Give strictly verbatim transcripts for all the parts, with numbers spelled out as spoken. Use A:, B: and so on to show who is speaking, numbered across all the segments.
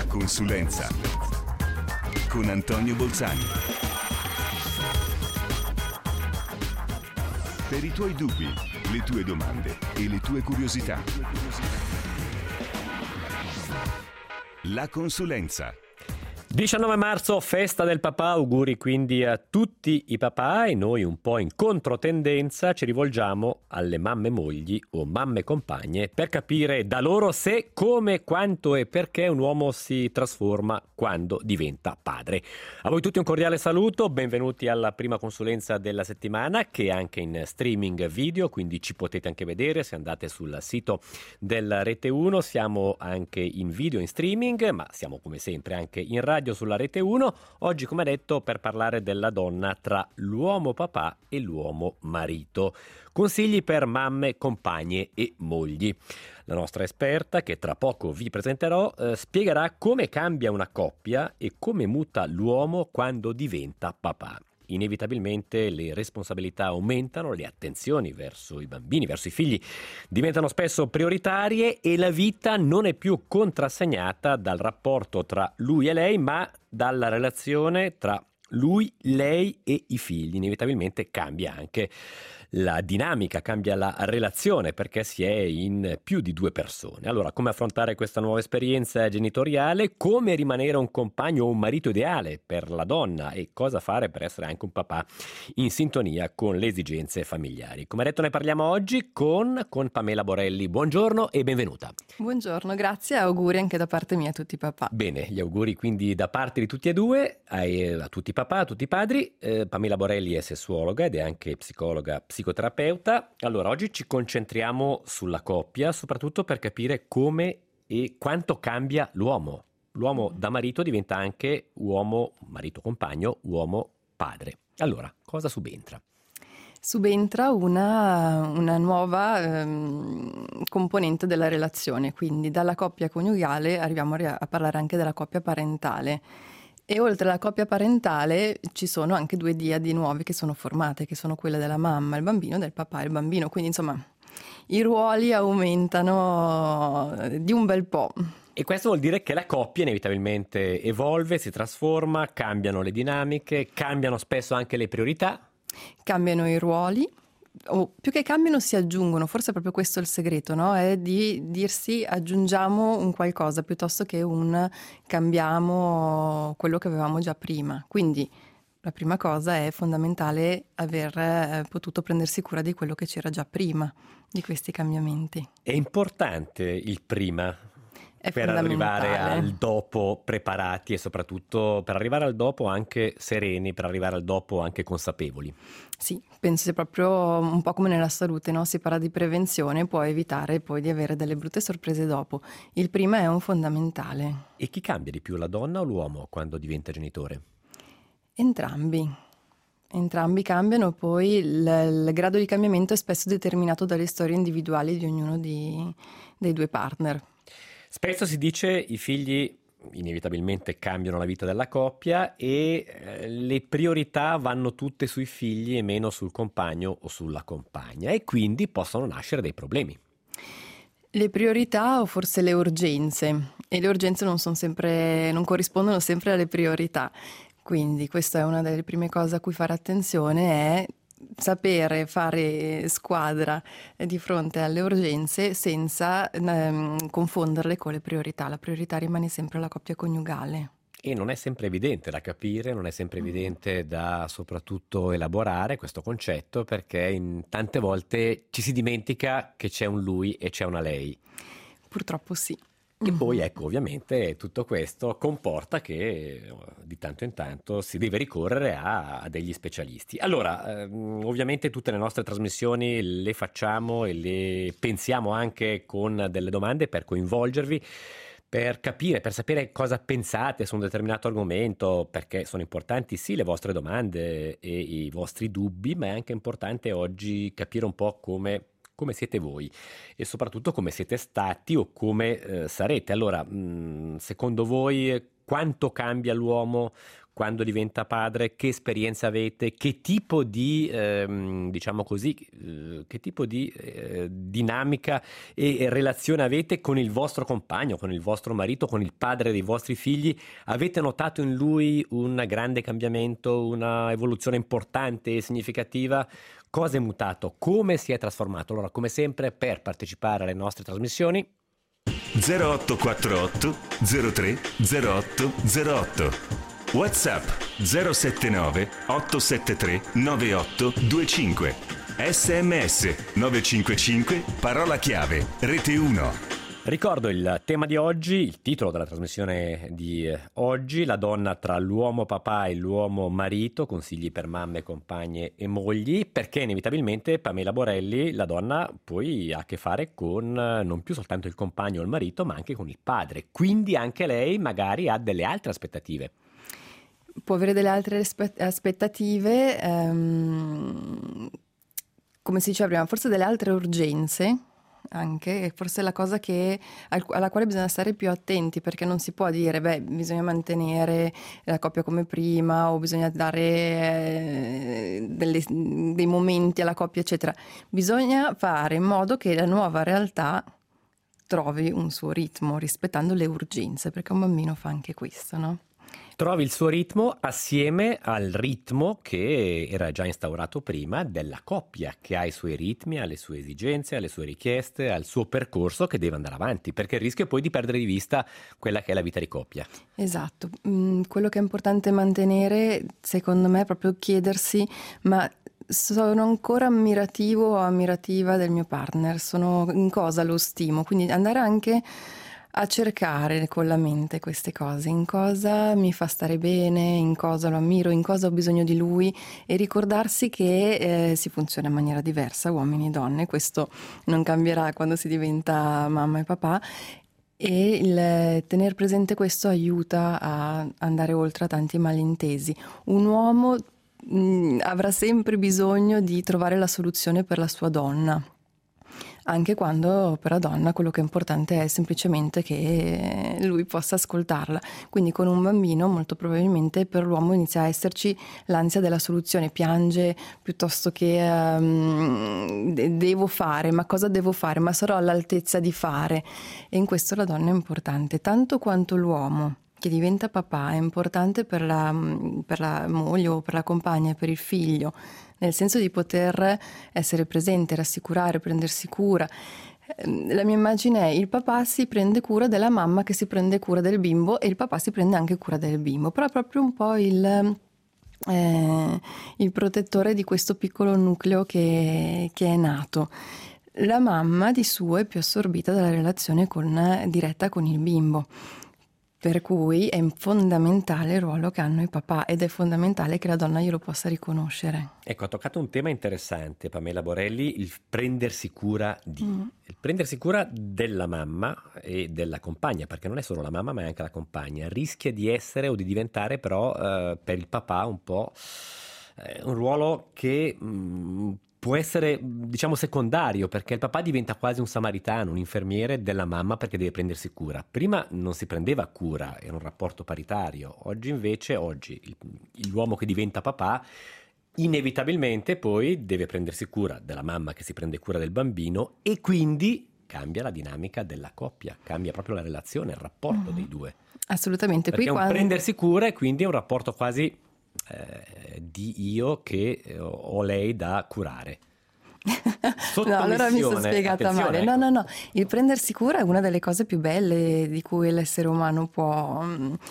A: consulenza con Antonio Bolzani. Per i tuoi dubbi, le tue domande e le tue curiosità. La consulenza.
B: diciannove marzo, festa del papà, auguri quindi a tutti i papà, e noi un po' in controtendenza ci rivolgiamo alle mamme mogli o mamme compagne per capire da loro se, come, quanto e perché un uomo si trasforma quando diventa padre. A voi tutti un cordiale saluto, benvenuti alla prima consulenza della settimana, che è anche in streaming video, quindi ci potete anche vedere se andate sul sito della Rete uno. Siamo anche in video in streaming, ma siamo come sempre anche in radio sulla Rete uno, oggi come detto per parlare della donna tra l'uomo papà e l'uomo marito. Consigli per mamme, compagne e mogli. La nostra esperta, che tra poco vi presenterò, eh, spiegherà come cambia una coppia e come muta l'uomo quando diventa papà. Inevitabilmente le responsabilità aumentano, le attenzioni verso i bambini, verso i figli diventano spesso prioritarie e la vita non è più contrassegnata dal rapporto tra lui e lei, ma dalla relazione tra lui, lei e i figli. Inevitabilmente cambia anche la dinamica, cambia la relazione perché si è in più di due persone. Allora, come affrontare questa nuova esperienza genitoriale? Come rimanere un compagno o un marito ideale per la donna? E cosa fare per essere anche un papà in sintonia con le esigenze familiari? Come detto, ne parliamo oggi con, con Pamela Borelli. Buongiorno e benvenuta.
C: Buongiorno, grazie e auguri anche da parte mia a tutti i papà.
B: Bene, gli auguri quindi da parte di tutti e due, ai, a tutti i papà, a tutti i padri. Eh, Pamela Borelli è sessuologa ed è anche psicologa psicoterapeuta. Allora, oggi ci concentriamo sulla coppia, soprattutto per capire come e quanto cambia l'uomo. L'uomo da marito diventa anche uomo, marito compagno, uomo padre. Allora, cosa subentra?
C: Subentra una, una nuova ehm, componente della relazione, quindi dalla coppia coniugale arriviamo a, a parlare anche della coppia parentale. E oltre alla coppia parentale ci sono anche due diadi nuovi che sono formate, che sono quelle della mamma, il bambino, del papà, il bambino. Quindi insomma i ruoli aumentano di un bel po'.
B: E questo vuol dire che la coppia inevitabilmente evolve, si trasforma, cambiano le dinamiche, cambiano spesso anche le priorità.
C: Cambiano i ruoli. O più che cambiano si aggiungono, forse proprio questo è il segreto, no? È di dirsi aggiungiamo un qualcosa piuttosto che un cambiamo quello che avevamo già prima. Quindi la prima cosa è fondamentale aver eh, potuto prendersi cura di quello che c'era già prima di questi cambiamenti.
B: È importante il prima
C: È
B: per arrivare al dopo preparati e soprattutto per arrivare al dopo anche sereni, per arrivare al dopo anche consapevoli.
C: Sì, penso sia proprio un po' come nella salute, no? Si parla di prevenzione, può evitare poi di avere delle brutte sorprese dopo. Il prima è un fondamentale.
B: E chi cambia di più, la donna o l'uomo, quando diventa genitore?
C: Entrambi. Entrambi cambiano, poi il, il grado di cambiamento è spesso determinato dalle storie individuali di ognuno di, dei due partner.
B: Spesso si dice i figli inevitabilmente cambiano la vita della coppia e eh, le priorità vanno tutte sui figli e meno sul compagno o sulla compagna, e quindi possono nascere dei problemi.
C: Le priorità o forse le urgenze, e le urgenze non sono sempre, non corrispondono sempre alle priorità, quindi questa è una delle prime cose a cui fare attenzione, è sapere fare squadra di fronte alle urgenze senza ehm, confonderle con le priorità. La priorità rimane sempre la coppia coniugale.
B: E non è sempre evidente da capire, non è sempre evidente da soprattutto elaborare questo concetto, perché in tante volte ci si dimentica che c'è un lui e c'è una lei.
C: Purtroppo sì.
B: E poi ecco, ovviamente tutto questo comporta che di tanto in tanto si deve ricorrere a, a degli specialisti. Allora, ehm, ovviamente tutte le nostre trasmissioni le facciamo e le pensiamo anche con delle domande per coinvolgervi, per capire, per sapere cosa pensate su un determinato argomento, perché sono importanti sì le vostre domande e i vostri dubbi, ma è anche importante oggi capire un po' come come siete voi e soprattutto come siete stati o come eh, sarete. Allora, mh, secondo voi quanto cambia l'uomo quando diventa padre, che esperienza avete, che tipo di, ehm, diciamo così, eh, che tipo di eh, dinamica e, e relazione avete con il vostro compagno, con il vostro marito, con il padre dei vostri figli? Avete notato in lui un grande cambiamento, una evoluzione importante e significativa? Cosa è mutato? Come si è trasformato? Allora, come sempre, per partecipare alle nostre trasmissioni,
A: zero otto quattro otto zero tre zero otto zero otto, WhatsApp zero sette nove otto sette tre nove otto due cinque, S M S nove cinque cinque, parola chiave Rete uno.
B: ricordo il tema di oggi, il titolo della trasmissione di oggi: la donna tra l'uomo papà e l'uomo marito, consigli per mamme, compagne e mogli, perché inevitabilmente Pamela Borelli, la donna, poi ha a che fare con non più soltanto il compagno o il marito, ma anche con il padre, quindi anche lei magari ha delle altre aspettative.
C: Può avere delle altre aspettative, ehm, come si diceva prima, forse delle altre urgenze anche, e forse è la cosa che, alla quale bisogna stare più attenti, perché non si può dire, beh, bisogna mantenere la coppia come prima o bisogna dare eh, delle, dei momenti alla coppia, eccetera. Bisogna fare in modo che la nuova realtà trovi un suo ritmo, rispettando le urgenze, perché un bambino fa anche questo, no?
B: Trovi il suo ritmo assieme al ritmo che era già instaurato prima della coppia, che ha i suoi ritmi, ha le sue esigenze, ha le sue richieste, ha il suo percorso che deve andare avanti, perché il rischio è poi di perdere di vista quella che è la vita di coppia.
C: Esatto, mm, quello che è importante mantenere, secondo me, è proprio chiedersi: ma sono ancora ammirativo o ammirativa del mio partner? Sono, in cosa lo stimo? Quindi andare anche a cercare con la mente queste cose, in cosa mi fa stare bene, in cosa lo ammiro, in cosa ho bisogno di lui, e ricordarsi che eh, si funziona in maniera diversa, uomini e donne. Questo non cambierà quando si diventa mamma e papà, e il tener presente questo aiuta a andare oltre a tanti malintesi. Un uomo mh, avrà sempre bisogno di trovare la soluzione per la sua donna, anche quando per la donna quello che è importante è semplicemente che lui possa ascoltarla. Quindi con un bambino molto probabilmente per l'uomo inizia a esserci l'ansia della soluzione, piange piuttosto che um, devo fare, ma cosa devo fare, ma sarò all'altezza di fare, e in questo la donna è importante tanto quanto l'uomo che diventa papà è importante per la, per la moglie o per la compagna e per il figlio, nel senso di poter essere presente, rassicurare, prendersi cura. La mia immagine è: il papà si prende cura della mamma che si prende cura del bimbo, e il papà si prende anche cura del bimbo, però è proprio un po' il, eh, il protettore di questo piccolo nucleo che, che è nato. La mamma di suo è più assorbita dalla relazione con, diretta con il bimbo. Per cui è fondamentale il ruolo che hanno i papà, ed è fondamentale che la donna glielo possa riconoscere.
B: Ecco, ha toccato un tema interessante, Pamela Borelli, il prendersi cura di. Mm. Il prendersi cura della mamma e della compagna, perché non è solo la mamma ma è anche la compagna. Rischia di essere o di diventare però eh, per il papà un po' eh, un ruolo che mh, può essere, diciamo, secondario, perché il papà diventa quasi un samaritano, un infermiere della mamma, perché deve prendersi cura. Prima non si prendeva cura, era un rapporto paritario. Oggi invece, oggi il, l'uomo che diventa papà inevitabilmente poi deve prendersi cura della mamma che si prende cura del bambino, e quindi cambia la dinamica della coppia, cambia proprio la relazione, il rapporto mm. dei due.
C: Assolutamente.
B: Perché
C: Qui
B: un
C: quando...
B: prendersi cura e quindi è un rapporto quasi Eh, di io che eh, ho lei da curare.
C: No, allora mi sono spiegata male.
B: Ecco.
C: No, no, no. Il prendersi cura è una delle cose più belle di cui l'essere umano può,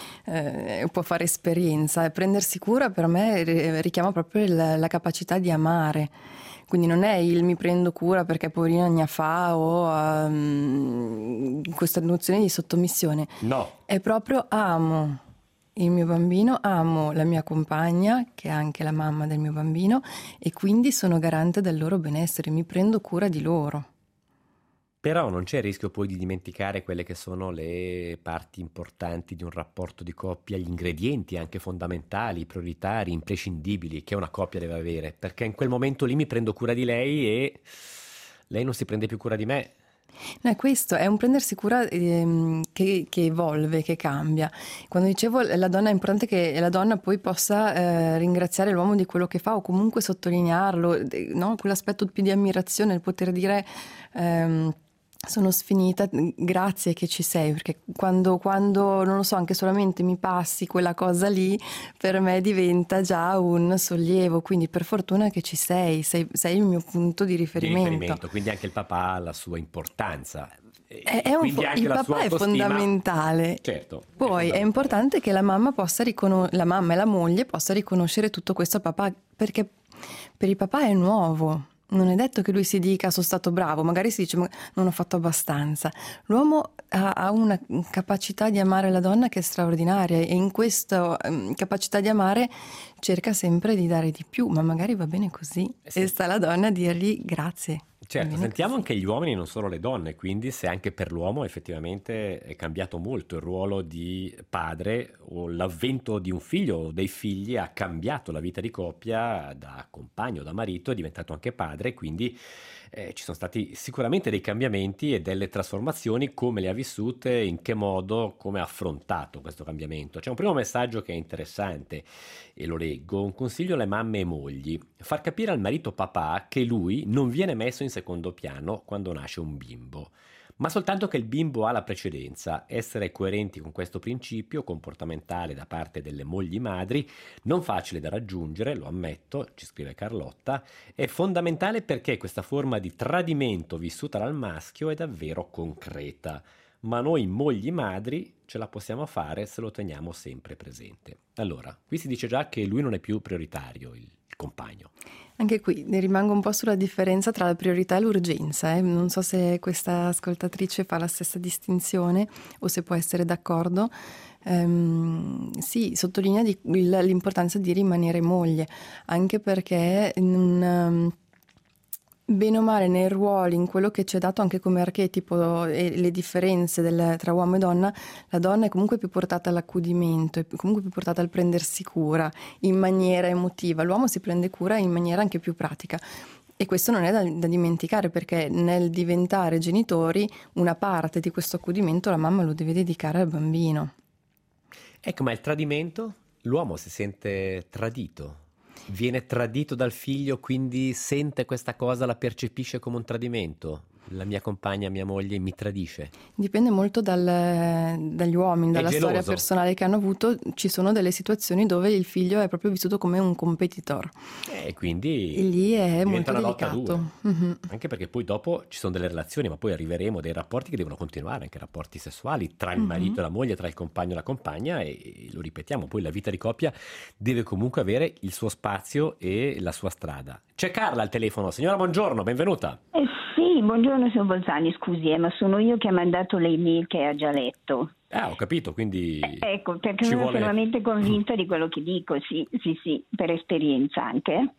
C: eh, può fare esperienza. E prendersi cura per me richiama proprio il, la capacità di amare. Quindi non è il mi prendo cura perché poverina gna fa o um, questa nozione di sottomissione.
B: No.
C: È proprio amo il mio bambino, amo la mia compagna, che è anche la mamma del mio bambino, e quindi sono garante del loro benessere, mi prendo cura di loro.
B: Però non c'è il rischio poi di dimenticare quelle che sono le parti importanti di un rapporto di coppia, gli ingredienti anche fondamentali, prioritari, imprescindibili che una coppia deve avere, perché in quel momento lì mi prendo cura di lei e lei non si prende più cura di me.
C: No, è questo, è un prendersi cura ehm, che, che evolve, che cambia. Quando dicevo la donna, è importante che la donna poi possa eh, ringraziare l'uomo di quello che fa o comunque sottolinearlo, eh, no? Quell'aspetto più di ammirazione, il poter dire ehm, sono sfinita, grazie che ci sei, perché quando, quando, non lo so, anche solamente mi passi quella cosa lì, per me diventa già un sollievo, quindi per fortuna che ci sei, sei, sei il mio punto di riferimento.
B: Di riferimento, quindi anche il papà ha la sua importanza.
C: È, è un fo- il papà è fondamentale.
B: Certo.
C: Poi è, fondamentale. È importante che la mamma possa riconoscere, la mamma e la moglie possa riconoscere tutto questo al papà, perché per il papà è nuovo. Non è detto che lui si dica sono stato bravo, magari si dice ma non ho fatto abbastanza. L'uomo ha, ha una capacità di amare la donna che è straordinaria e in questa um, capacità di amare cerca sempre di dare di più, ma magari va bene così. Eh sì. E sta la donna a dirgli grazie.
B: Certo, sentiamo così. Anche gli uomini, non solo le donne, quindi se anche per l'uomo effettivamente è cambiato molto il ruolo di padre o l'avvento di un figlio o dei figli ha cambiato la vita di coppia da compagno, da marito, è diventato anche padre, quindi eh, ci sono stati sicuramente dei cambiamenti e delle trasformazioni, come le ha vissute, in che modo, come ha affrontato questo cambiamento. C'è un primo messaggio che è interessante e lo leggo, un consiglio alle mamme e mogli: far capire al marito papà che lui non viene messo in secondo piano quando nasce un bimbo, ma soltanto che il bimbo ha la precedenza. Essere coerenti con questo principio comportamentale da parte delle mogli madri, non facile da raggiungere, lo ammetto, ci scrive Carlotta, è fondamentale perché questa forma di tradimento vissuta dal maschio è davvero concreta, ma noi mogli madri ce la possiamo fare se lo teniamo sempre presente. Allora, qui si dice già che lui non è più prioritario, il compagno.
C: Anche qui rimango un po' sulla differenza tra la priorità e l'urgenza. Eh. Non so se questa ascoltatrice fa la stessa distinzione o se può essere d'accordo. Um, sì, sottolinea di, l'importanza di rimanere moglie, anche perché in un... Um, bene o male nei ruoli, in quello che ci è dato anche come archetipo e le differenze del, tra uomo e donna, la donna è comunque più portata all'accudimento, è comunque più portata al prendersi cura in maniera emotiva, l'uomo si prende cura in maniera anche più pratica. E questo non è da, da dimenticare, perché nel diventare genitori una parte di questo accudimento la mamma lo deve dedicare al bambino.
B: Ecco, ma il tradimento? L'uomo si sente tradito? Viene tradito dal figlio, quindi sente questa cosa, la percepisce come un tradimento? La mia compagna, mia moglie mi tradisce?
C: Dipende molto dal, dagli uomini, dalla storia personale che hanno avuto. Ci sono delle situazioni dove il figlio è proprio vissuto come un competitor.
B: E quindi
C: e lì è molto delicato.
B: Mm-hmm. Anche perché poi dopo ci sono delle relazioni, ma poi arriveremo a dei rapporti che devono continuare, anche rapporti sessuali tra il marito mm-hmm. e la moglie, tra il compagno e la compagna, e, e lo ripetiamo, poi la vita di coppia deve comunque avere il suo spazio e la sua strada. C'è Carla al telefono. Signora, buongiorno, benvenuta.
D: Eh sì, buongiorno signor Bolzani, scusi, eh, ma sono io che ha mandato le email che ha già letto.
B: Ah, ho capito, quindi
D: eh, ecco, perché sono
B: vuole...
D: fermamente convinta di quello che dico, sì, sì, sì, per esperienza anche.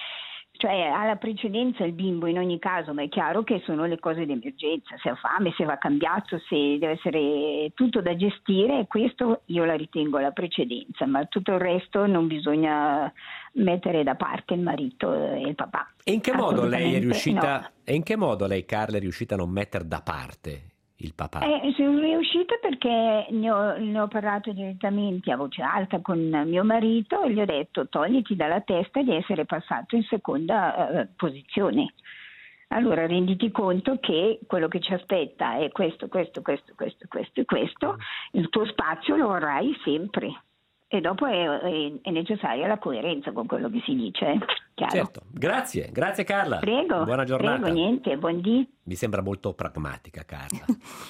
D: Cioè ha la precedenza il bimbo in ogni caso, ma è chiaro che sono le cose di emergenza, se ha fame, se va cambiato, se deve essere tutto da gestire, questo io la ritengo la precedenza, ma tutto il resto non bisogna mettere da parte il marito e il papà.
B: E in che modo lei è riuscita, no. e in che modo lei, Carla, è riuscita a non mettere da parte il papà?
D: Eh, sono riuscita perché ne ho, ne ho parlato direttamente a voce alta con mio marito e gli ho detto: togliti dalla testa di essere passato in seconda uh, posizione. Allora renditi conto che quello che ci aspetta è questo, questo, questo, questo, questo e questo, il tuo spazio lo avrai sempre. E dopo è, è, è necessaria la coerenza con quello che si dice, chiaro?
B: Certo, grazie, grazie Carla.
D: Prego,
B: buona giornata.
D: Prego, niente, buon dì.
B: Mi sembra molto pragmatica, Carla.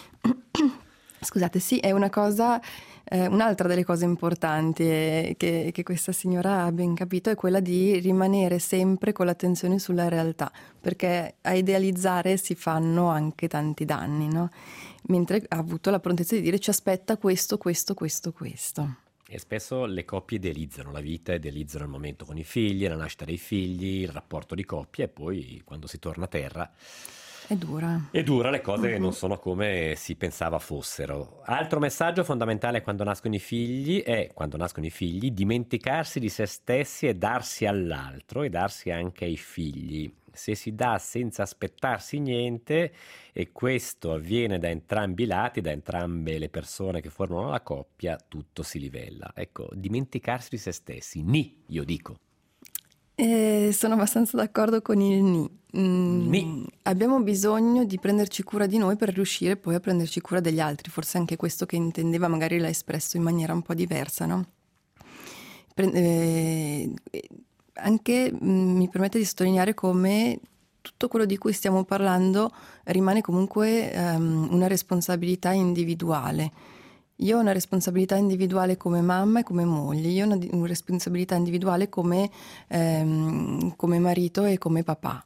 C: Scusate, sì, è una cosa, eh, un'altra delle cose importanti eh, che, che questa signora ha ben capito è quella di rimanere sempre con l'attenzione sulla realtà, perché a idealizzare si fanno anche tanti danni, no? Mentre ha avuto la prontezza di dire: ci aspetta questo, questo, questo, questo.
B: E spesso le coppie idealizzano la vita, idealizzano il momento con i figli, la nascita dei figli, il rapporto di coppia, e poi quando si torna a terra
C: È dura.
B: È dura, le cose
C: Mhm.
B: non sono come si pensava fossero. Altro messaggio fondamentale quando nascono i figli è, quando nascono i figli, dimenticarsi di se stessi e darsi all'altro e darsi anche ai figli. Se si dà senza aspettarsi niente, e questo avviene da entrambi i lati, da entrambe le persone che formano la coppia, tutto si livella. Ecco, dimenticarsi di se stessi. Ni, io dico.
C: Eh, sono abbastanza d'accordo con il ni. Mm,
B: Ni.
C: Abbiamo bisogno di prenderci cura di noi per riuscire poi a prenderci cura degli altri. Forse anche questo che intendeva, magari l'ha espresso in maniera un po' diversa, no? Pre- eh, anche mm, mi permette di sottolineare come tutto quello di cui stiamo parlando rimane comunque ehm, una responsabilità individuale. Io ho una responsabilità individuale come mamma e come moglie, io ho una, di- una responsabilità individuale come, ehm, come marito e come papà.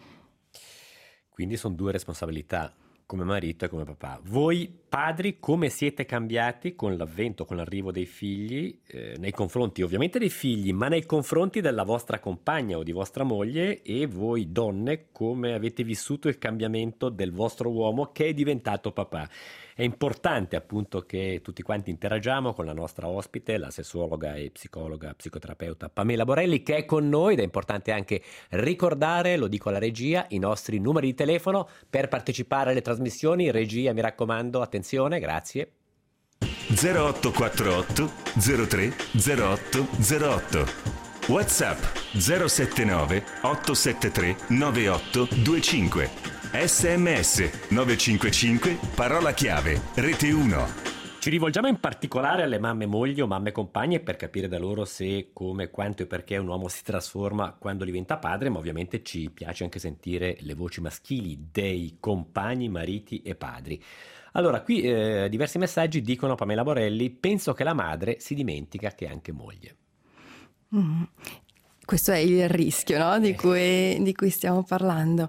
B: Quindi sono due responsabilità, come marito e come papà. Voi padri come siete cambiati con l'avvento, con l'arrivo dei figli, eh, nei confronti ovviamente dei figli, ma nei confronti della vostra compagna o di vostra moglie, e voi donne come avete vissuto il cambiamento del vostro uomo che è diventato papà? È importante appunto che tutti quanti interagiamo con la nostra ospite, la sessuologa e psicologa, psicoterapeuta Pamela Borelli, che è con noi, ed è importante anche ricordare, lo dico alla regia, i nostri numeri di telefono per partecipare alle trasmissioni. Regia, mi raccomando, attenzione, grazie.
A: zero otto quattro otto zero tre zero otto zero otto. WhatsApp zero sette nove otto sette tre nove otto due cinque. S M S nove cinque cinque, parola chiave, rete uno.
B: Ci rivolgiamo in particolare alle mamme mogli o mamme compagne per capire da loro se, come, quanto e perché un uomo si trasforma quando diventa padre, ma ovviamente ci piace anche sentire le voci maschili dei compagni, mariti e padri. Allora, qui eh, diversi messaggi dicono: Pamela Borelli, penso che la madre si dimentica che è anche moglie.
C: Mm. Questo è il rischio, no? Di
B: Eh.
C: cui, di cui stiamo parlando.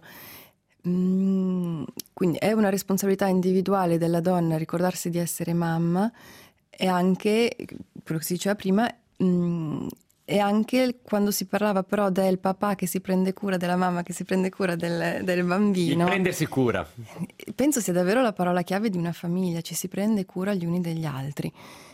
C: Mm, quindi è una responsabilità individuale della donna ricordarsi di essere mamma, e anche, quello che si diceva prima, mm, e anche quando si parlava però del papà che si prende cura della mamma, che si prende cura del, del
B: Il
C: bambino.
B: prendersi cura.
C: Penso sia davvero la parola chiave di una famiglia, ci si prende cura gli uni degli altri.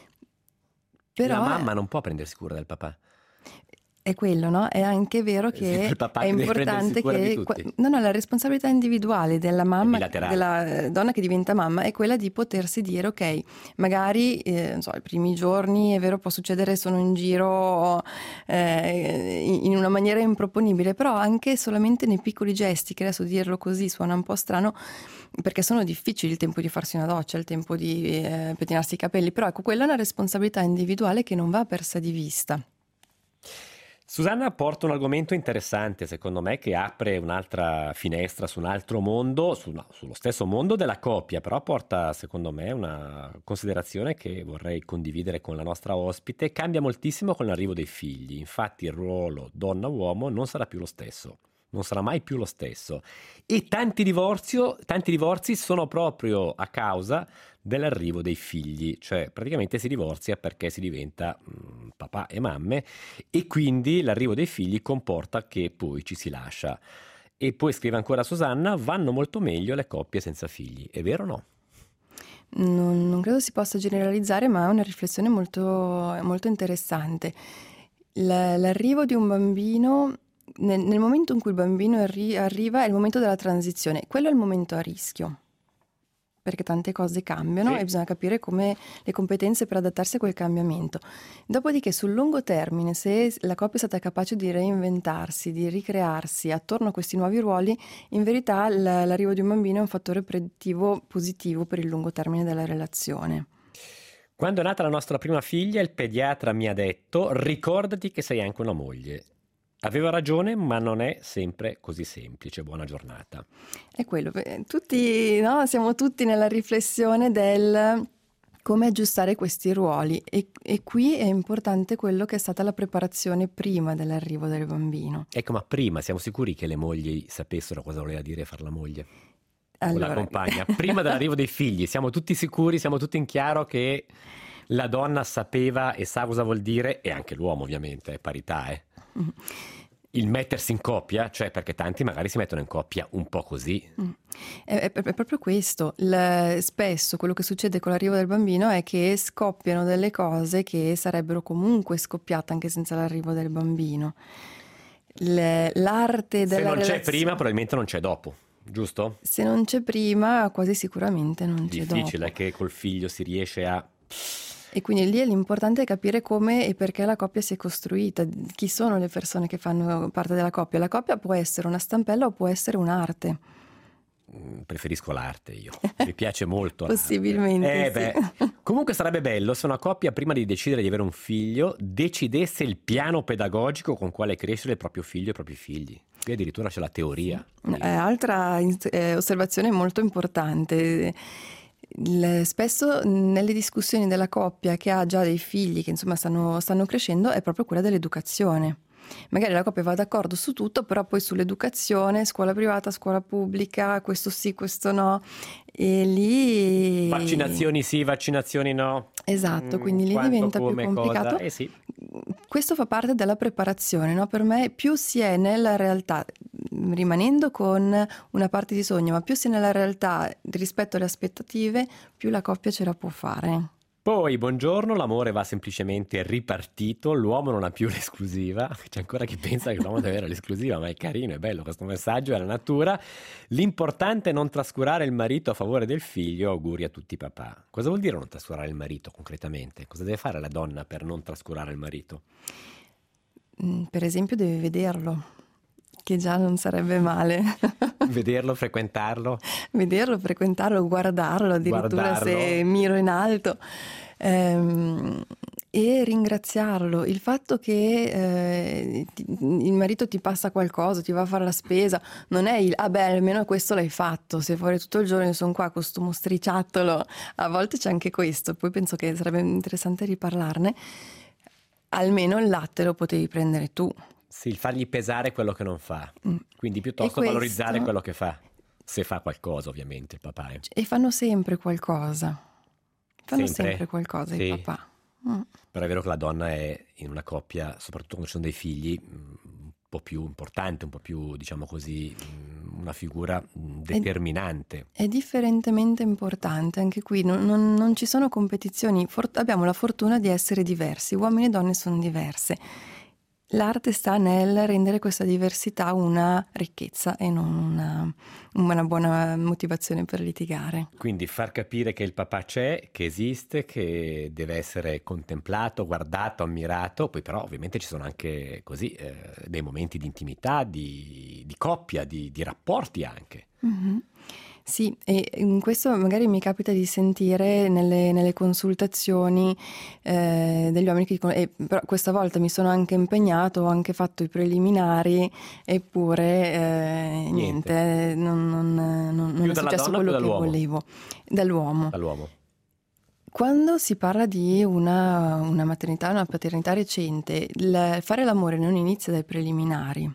C: Però
B: La mamma non può prendersi cura del papà.
C: è quello, no? È anche vero
B: Sì,
C: che
B: il papà
C: è
B: che deve
C: importante
B: prendersi cura di
C: che
B: tutti.
C: qua- no, no, la responsabilità individuale della mamma,
B: bilaterale.
C: della eh, donna che diventa mamma, è quella di potersi dire: ok, magari eh, non so, i primi giorni è vero, può succedere, sono in giro eh, in in una maniera improponibile, però anche solamente nei piccoli gesti, che adesso dirlo così suona un po' strano perché sono difficili, il tempo di farsi una doccia, il tempo di eh, pettinarsi i capelli, però ecco, quella è una responsabilità individuale che non va persa di vista.
B: Susanna porta un argomento interessante, secondo me, che apre un'altra finestra su un altro mondo, su- no, sullo stesso mondo della coppia, però porta, secondo me, una considerazione che vorrei condividere con la nostra ospite. Cambia moltissimo con l'arrivo dei figli, infatti il ruolo donna-uomo non sarà più lo stesso. Non sarà mai più lo stesso. E tanti divorzio, tanti divorzi sono proprio a causa dell'arrivo dei figli, cioè praticamente si divorzia perché si diventa mm, papà e mamme, e quindi l'arrivo dei figli comporta che poi ci si lascia. E poi scrive ancora Susanna: vanno molto meglio le coppie senza figli. È vero o no?
C: Non, non credo si possa generalizzare, ma è una riflessione molto, molto interessante. L- l'arrivo di un bambino, nel, nel momento in cui il bambino arri- arriva, è il momento della transizione. Quello è il momento a rischio, perché tante cose cambiano
B: Sì.
C: e bisogna capire come le competenze per adattarsi a quel cambiamento. Dopodiché, sul lungo termine, se la coppia è stata capace di reinventarsi, di ricrearsi attorno a questi nuovi ruoli, in verità l- l'arrivo di un bambino è un fattore predittivo positivo per il lungo termine della relazione.
B: Quando è nata la nostra prima figlia, il pediatra mi ha detto: ricordati che sei anche una moglie. Aveva ragione, ma non è sempre così semplice. Buona giornata.
C: È quello, beh, tutti, no? Siamo tutti nella riflessione del come aggiustare questi ruoli, e, e qui è importante quello che è stata la preparazione prima dell'arrivo del bambino.
B: Ecco, ma prima siamo sicuri che le mogli sapessero cosa voleva dire far la moglie? O la
C: Allora,
B: compagna? Prima dell'arrivo dei figli, siamo tutti sicuri, siamo tutti in chiaro che la donna sapeva e sa cosa vuol dire, e anche l'uomo ovviamente, è parità, eh. il mettersi in coppia, cioè perché tanti magari si mettono in coppia un po' così.
C: Mm. È, è, è proprio questo. Il, spesso quello che succede con l'arrivo del bambino è che scoppiano delle cose che sarebbero comunque scoppiate anche senza l'arrivo del bambino. Le, l'arte della
B: Se non
C: relazione...
B: c'è prima, probabilmente non c'è dopo, giusto?
C: Se non c'è prima, quasi sicuramente non c'è dopo.
B: Difficile che col figlio si riesce a...
C: E quindi lì è l'importante è capire come e perché la coppia si è costruita, chi sono le persone che fanno parte della coppia. La coppia può essere una stampella o può essere un'arte.
B: Preferisco l'arte io, mi piace molto.
C: Possibilmente,
B: eh, beh.
C: sì.
B: Comunque sarebbe bello se una coppia prima di decidere di avere un figlio decidesse il piano pedagogico con quale crescere il proprio figlio e i propri figli. Qui addirittura c'è la teoria.
C: Eh, altra eh, osservazione molto importante. Il, spesso nelle discussioni della coppia che ha già dei figli che insomma stanno, stanno crescendo è proprio quella dell'educazione. Magari la coppia va d'accordo su tutto, però poi sull'educazione, scuola privata, scuola pubblica, questo sì, questo no, e lì...
B: Vaccinazioni sì, vaccinazioni no.
C: Esatto, quindi lì
B: Quanto,
C: diventa
B: come,
C: più complicato.
B: Eh sì.
C: Questo fa parte della preparazione, no? Per me più si è nella realtà, rimanendo con una parte di sogno, ma più si è nella realtà rispetto alle aspettative, più la coppia ce la può fare.
B: Poi, buongiorno, l'amore va semplicemente ripartito, l'uomo non ha più l'esclusiva, c'è ancora chi pensa che l'uomo deve avere l'esclusiva, ma è carino, è bello questo messaggio, è la natura. L'importante è non trascurare il marito a favore del figlio, auguri a tutti i papà. Cosa vuol dire non trascurare il marito concretamente? Cosa deve fare la donna per non trascurare il marito?
C: Mm, per esempio deve vederlo, che già non sarebbe male.
B: Vederlo, frequentarlo?
C: Vederlo, frequentarlo, guardarlo, addirittura
B: Guardarlo.
C: se miro in alto. Ehm, e ringraziarlo. Il fatto che eh, ti, il marito ti passa qualcosa, ti va a fare la spesa, non è il, ah beh, almeno questo l'hai fatto, sei fuori tutto il giorno, io sono qua con sto mostriciattolo. A volte c'è anche questo, poi penso che sarebbe interessante riparlarne. Almeno il latte lo potevi prendere tu.
B: Sì, il fargli pesare quello che non fa,
C: Mm.
B: quindi piuttosto
C: questo-
B: valorizzare quello che fa, se fa qualcosa ovviamente il papà. eh.
C: E fanno sempre qualcosa. Fanno
B: Sempre?
C: sempre, qualcosa
B: Sì.
C: i papà. Mm.
B: Però è vero che la donna è in una coppia, soprattutto quando ci sono dei figli, mh, un po' più importante, un po' più, diciamo così, mh, una figura mh, determinante.
C: È differentemente importante, anche qui non, non- non ci sono competizioni, For- abbiamo la fortuna di essere diversi, uomini e donne sono diverse. L'arte sta nel rendere questa diversità una ricchezza e non una, una buona motivazione per litigare.
B: Quindi far capire che il papà c'è, che esiste, che deve essere contemplato, guardato, ammirato, poi però ovviamente ci sono anche così eh, dei momenti di intimità, di, di coppia, di, di rapporti anche.
C: Mhm. Sì, e in questo magari mi capita di sentire nelle, nelle consultazioni eh, degli uomini che dicono, eh, però questa volta mi sono anche impegnato, ho anche fatto i preliminari, eppure eh,
B: Niente.
C: niente, non, non, non, non
B: Più
C: è
B: dalla
C: successo
B: donna o
C: quello
B: più
C: che
B: dall'uomo?
C: volevo. Dall'uomo.
B: Dall'uomo.
C: Quando si parla di una, una maternità, una paternità recente, il fare l'amore non inizia dai preliminari.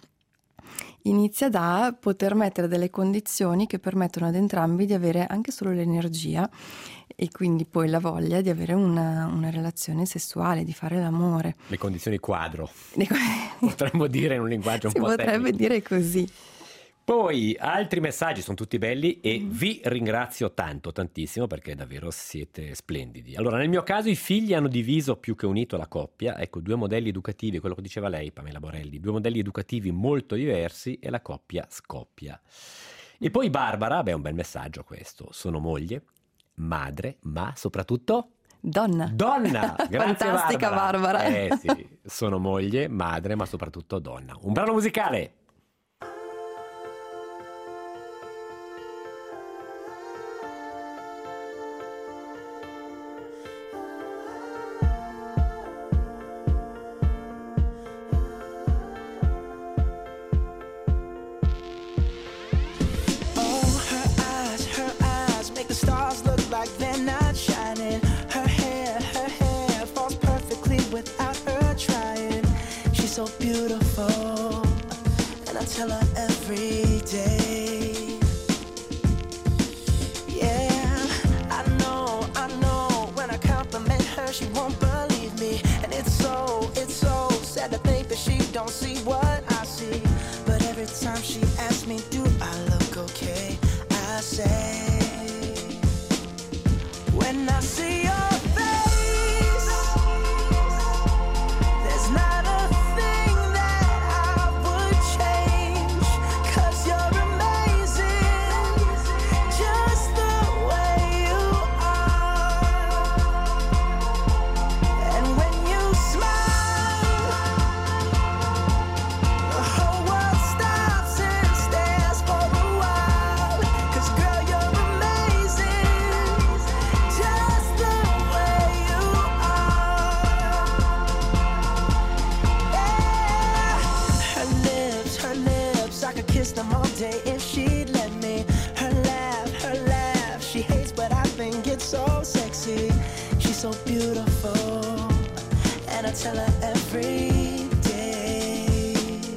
C: Inizia da poter mettere delle condizioni che permettono ad entrambi di avere anche solo l'energia e quindi poi la voglia di avere una, una relazione sessuale, di fare l'amore.
B: Le condizioni quadro,
C: Si
B: potremmo dire in un linguaggio un po'
C: potrebbe
B: tecnico.
C: dire così.
B: Poi altri messaggi, sono tutti belli e vi ringrazio tanto, tantissimo, perché davvero siete splendidi. Allora, nel mio caso i figli hanno diviso più che unito la coppia, ecco, due modelli educativi, quello che diceva lei, Pamela Borelli, due modelli educativi molto diversi e la coppia scoppia. E poi Barbara, beh, è un bel messaggio questo, sono moglie, madre, ma soprattutto...
C: Donna.
B: Donna! Grazie
C: Fantastica Barbara.
B: Eh sì, sono moglie, madre, ma soprattutto donna. Un brano musicale!
E: So beautiful, tell her every day.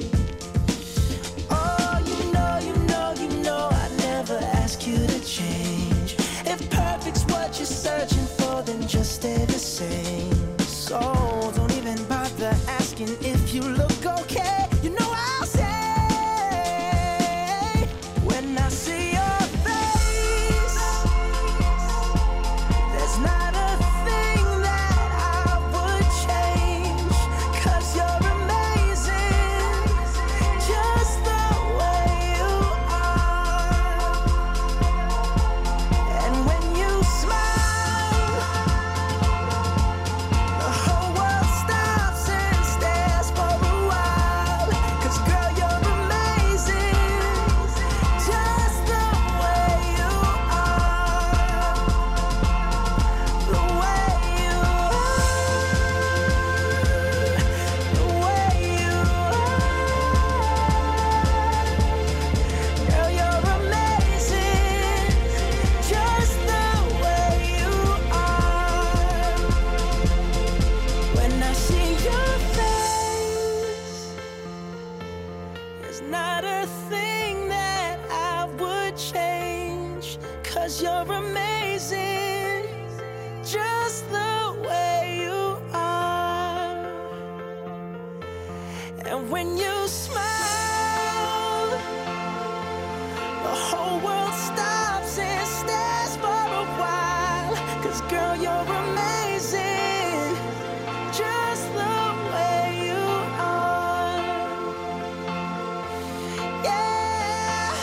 E: Oh, you know, you know, you know I never ask you to change. If perfect's what you're searching for, then just stay the same. So don't even bother asking if you look okay. You know I'll say when I see your face, there's not a thing that I would change, 'cause you're amazing just the way you are. And when you smile, the whole world stops and stares for a while. 'Cause girl, you're amazing just the way you are. The way you are. The way you are. Girl, you're amazing just the way you are. When I see your face, there's not a thing that I would change, 'cause you're amazing just the way you are. And when you smile, the whole world stops and stares for a while. 'Cause girl, you're amazing just the way you are. Yeah.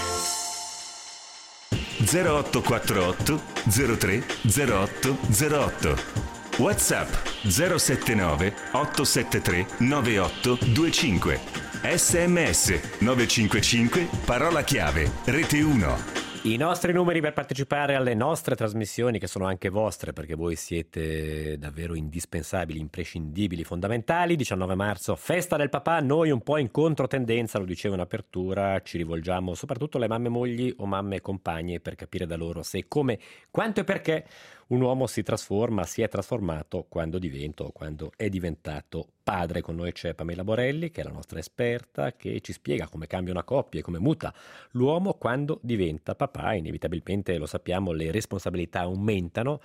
A: zero otto quattro otto zero tre zero otto zero otto. WhatsApp zero sette nove otto sette tre nove otto due cinque. S M S nove cinque cinque parola chiave rete uno.
B: I nostri numeri per partecipare alle nostre trasmissioni, che sono anche vostre perché voi siete davvero indispensabili, imprescindibili, fondamentali. diciannove marzo, festa del papà, noi un po' in controtendenza, lo dicevo in apertura, ci rivolgiamo soprattutto alle mamme mogli o mamme compagne per capire da loro se, come, quanto e perché un uomo si trasforma, si è trasformato quando diventa o quando è diventato padre. Con noi c'è Pamela Borelli, che è la nostra esperta, che ci spiega come cambia una coppia e come muta l'uomo quando diventa papà. Inevitabilmente, lo sappiamo, le responsabilità aumentano,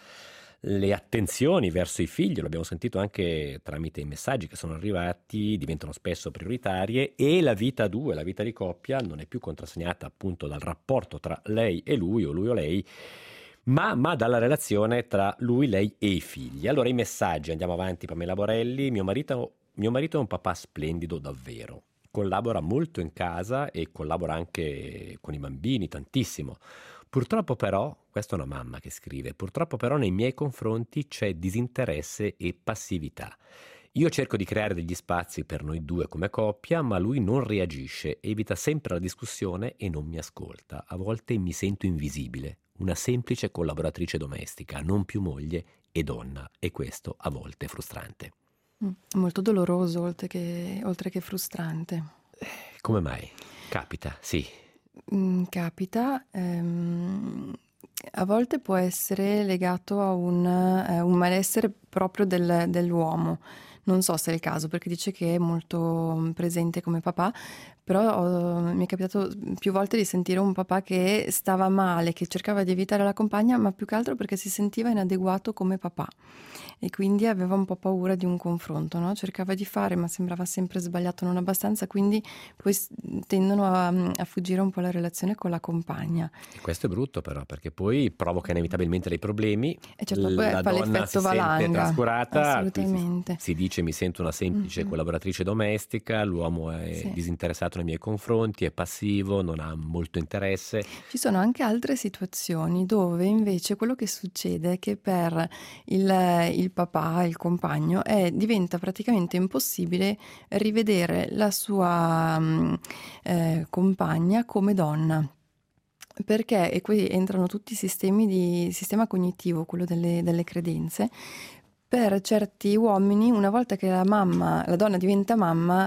B: le attenzioni verso i figli, lo abbiamo sentito anche tramite i messaggi che sono arrivati, diventano spesso prioritarie, e la vita a due, la vita di coppia non è più contrassegnata appunto dal rapporto tra lei e lui o lui o lei, Ma, ma dalla relazione tra lui, lei e i figli. Allora i messaggi, andiamo avanti. Pamela Borelli: mio marito, mio marito è un papà splendido davvero, collabora molto in casa e collabora anche con i bambini tantissimo. Purtroppo però, questa è una mamma che scrive, purtroppo però nei miei confronti c'è disinteresse e passività. Io cerco di creare degli spazi per noi due come coppia, ma lui non reagisce, evita sempre la discussione e non mi ascolta. A volte mi sento invisibile, una semplice collaboratrice domestica, non più moglie e donna, e questo a volte è frustrante.
C: Mm, molto doloroso, oltre che, oltre che frustrante.
B: Come mai? Capita, sì.
C: Mm, capita. Ehm, a volte può essere legato a un, eh, un malessere proprio del, dell'uomo. Non so se è il caso, perché dice che è molto presente come papà, però oh, mi è capitato più volte di sentire un papà che stava male, che cercava di evitare la compagna, ma più che altro perché si sentiva inadeguato come papà e quindi aveva un po' paura di un confronto, no? Cercava di fare, ma sembrava sempre sbagliato, non abbastanza, quindi poi tendono a, a fuggire un po' la relazione con la compagna.
B: E questo è brutto però, perché poi provoca inevitabilmente dei problemi.
C: E certo, poi
B: la
C: fa
B: donna
C: l'effetto
B: si
C: valanga.
B: sente trascurata,
C: Assolutamente.
B: Si, si dice mi sento una semplice
C: Mm-hmm.
B: collaboratrice domestica, l'uomo è
C: Sì.
B: disinteressato nei miei confronti, è passivo, non ha molto interesse.
C: Ci sono anche altre situazioni dove invece quello che succede è che per il, il papà, il compagno, è, diventa praticamente impossibile rivedere la sua mh, eh, compagna come donna. Perché, e qui entrano tutti i sistemi di sistema cognitivo, quello delle, delle credenze. Per certi uomini, una volta che la mamma, la donna diventa mamma,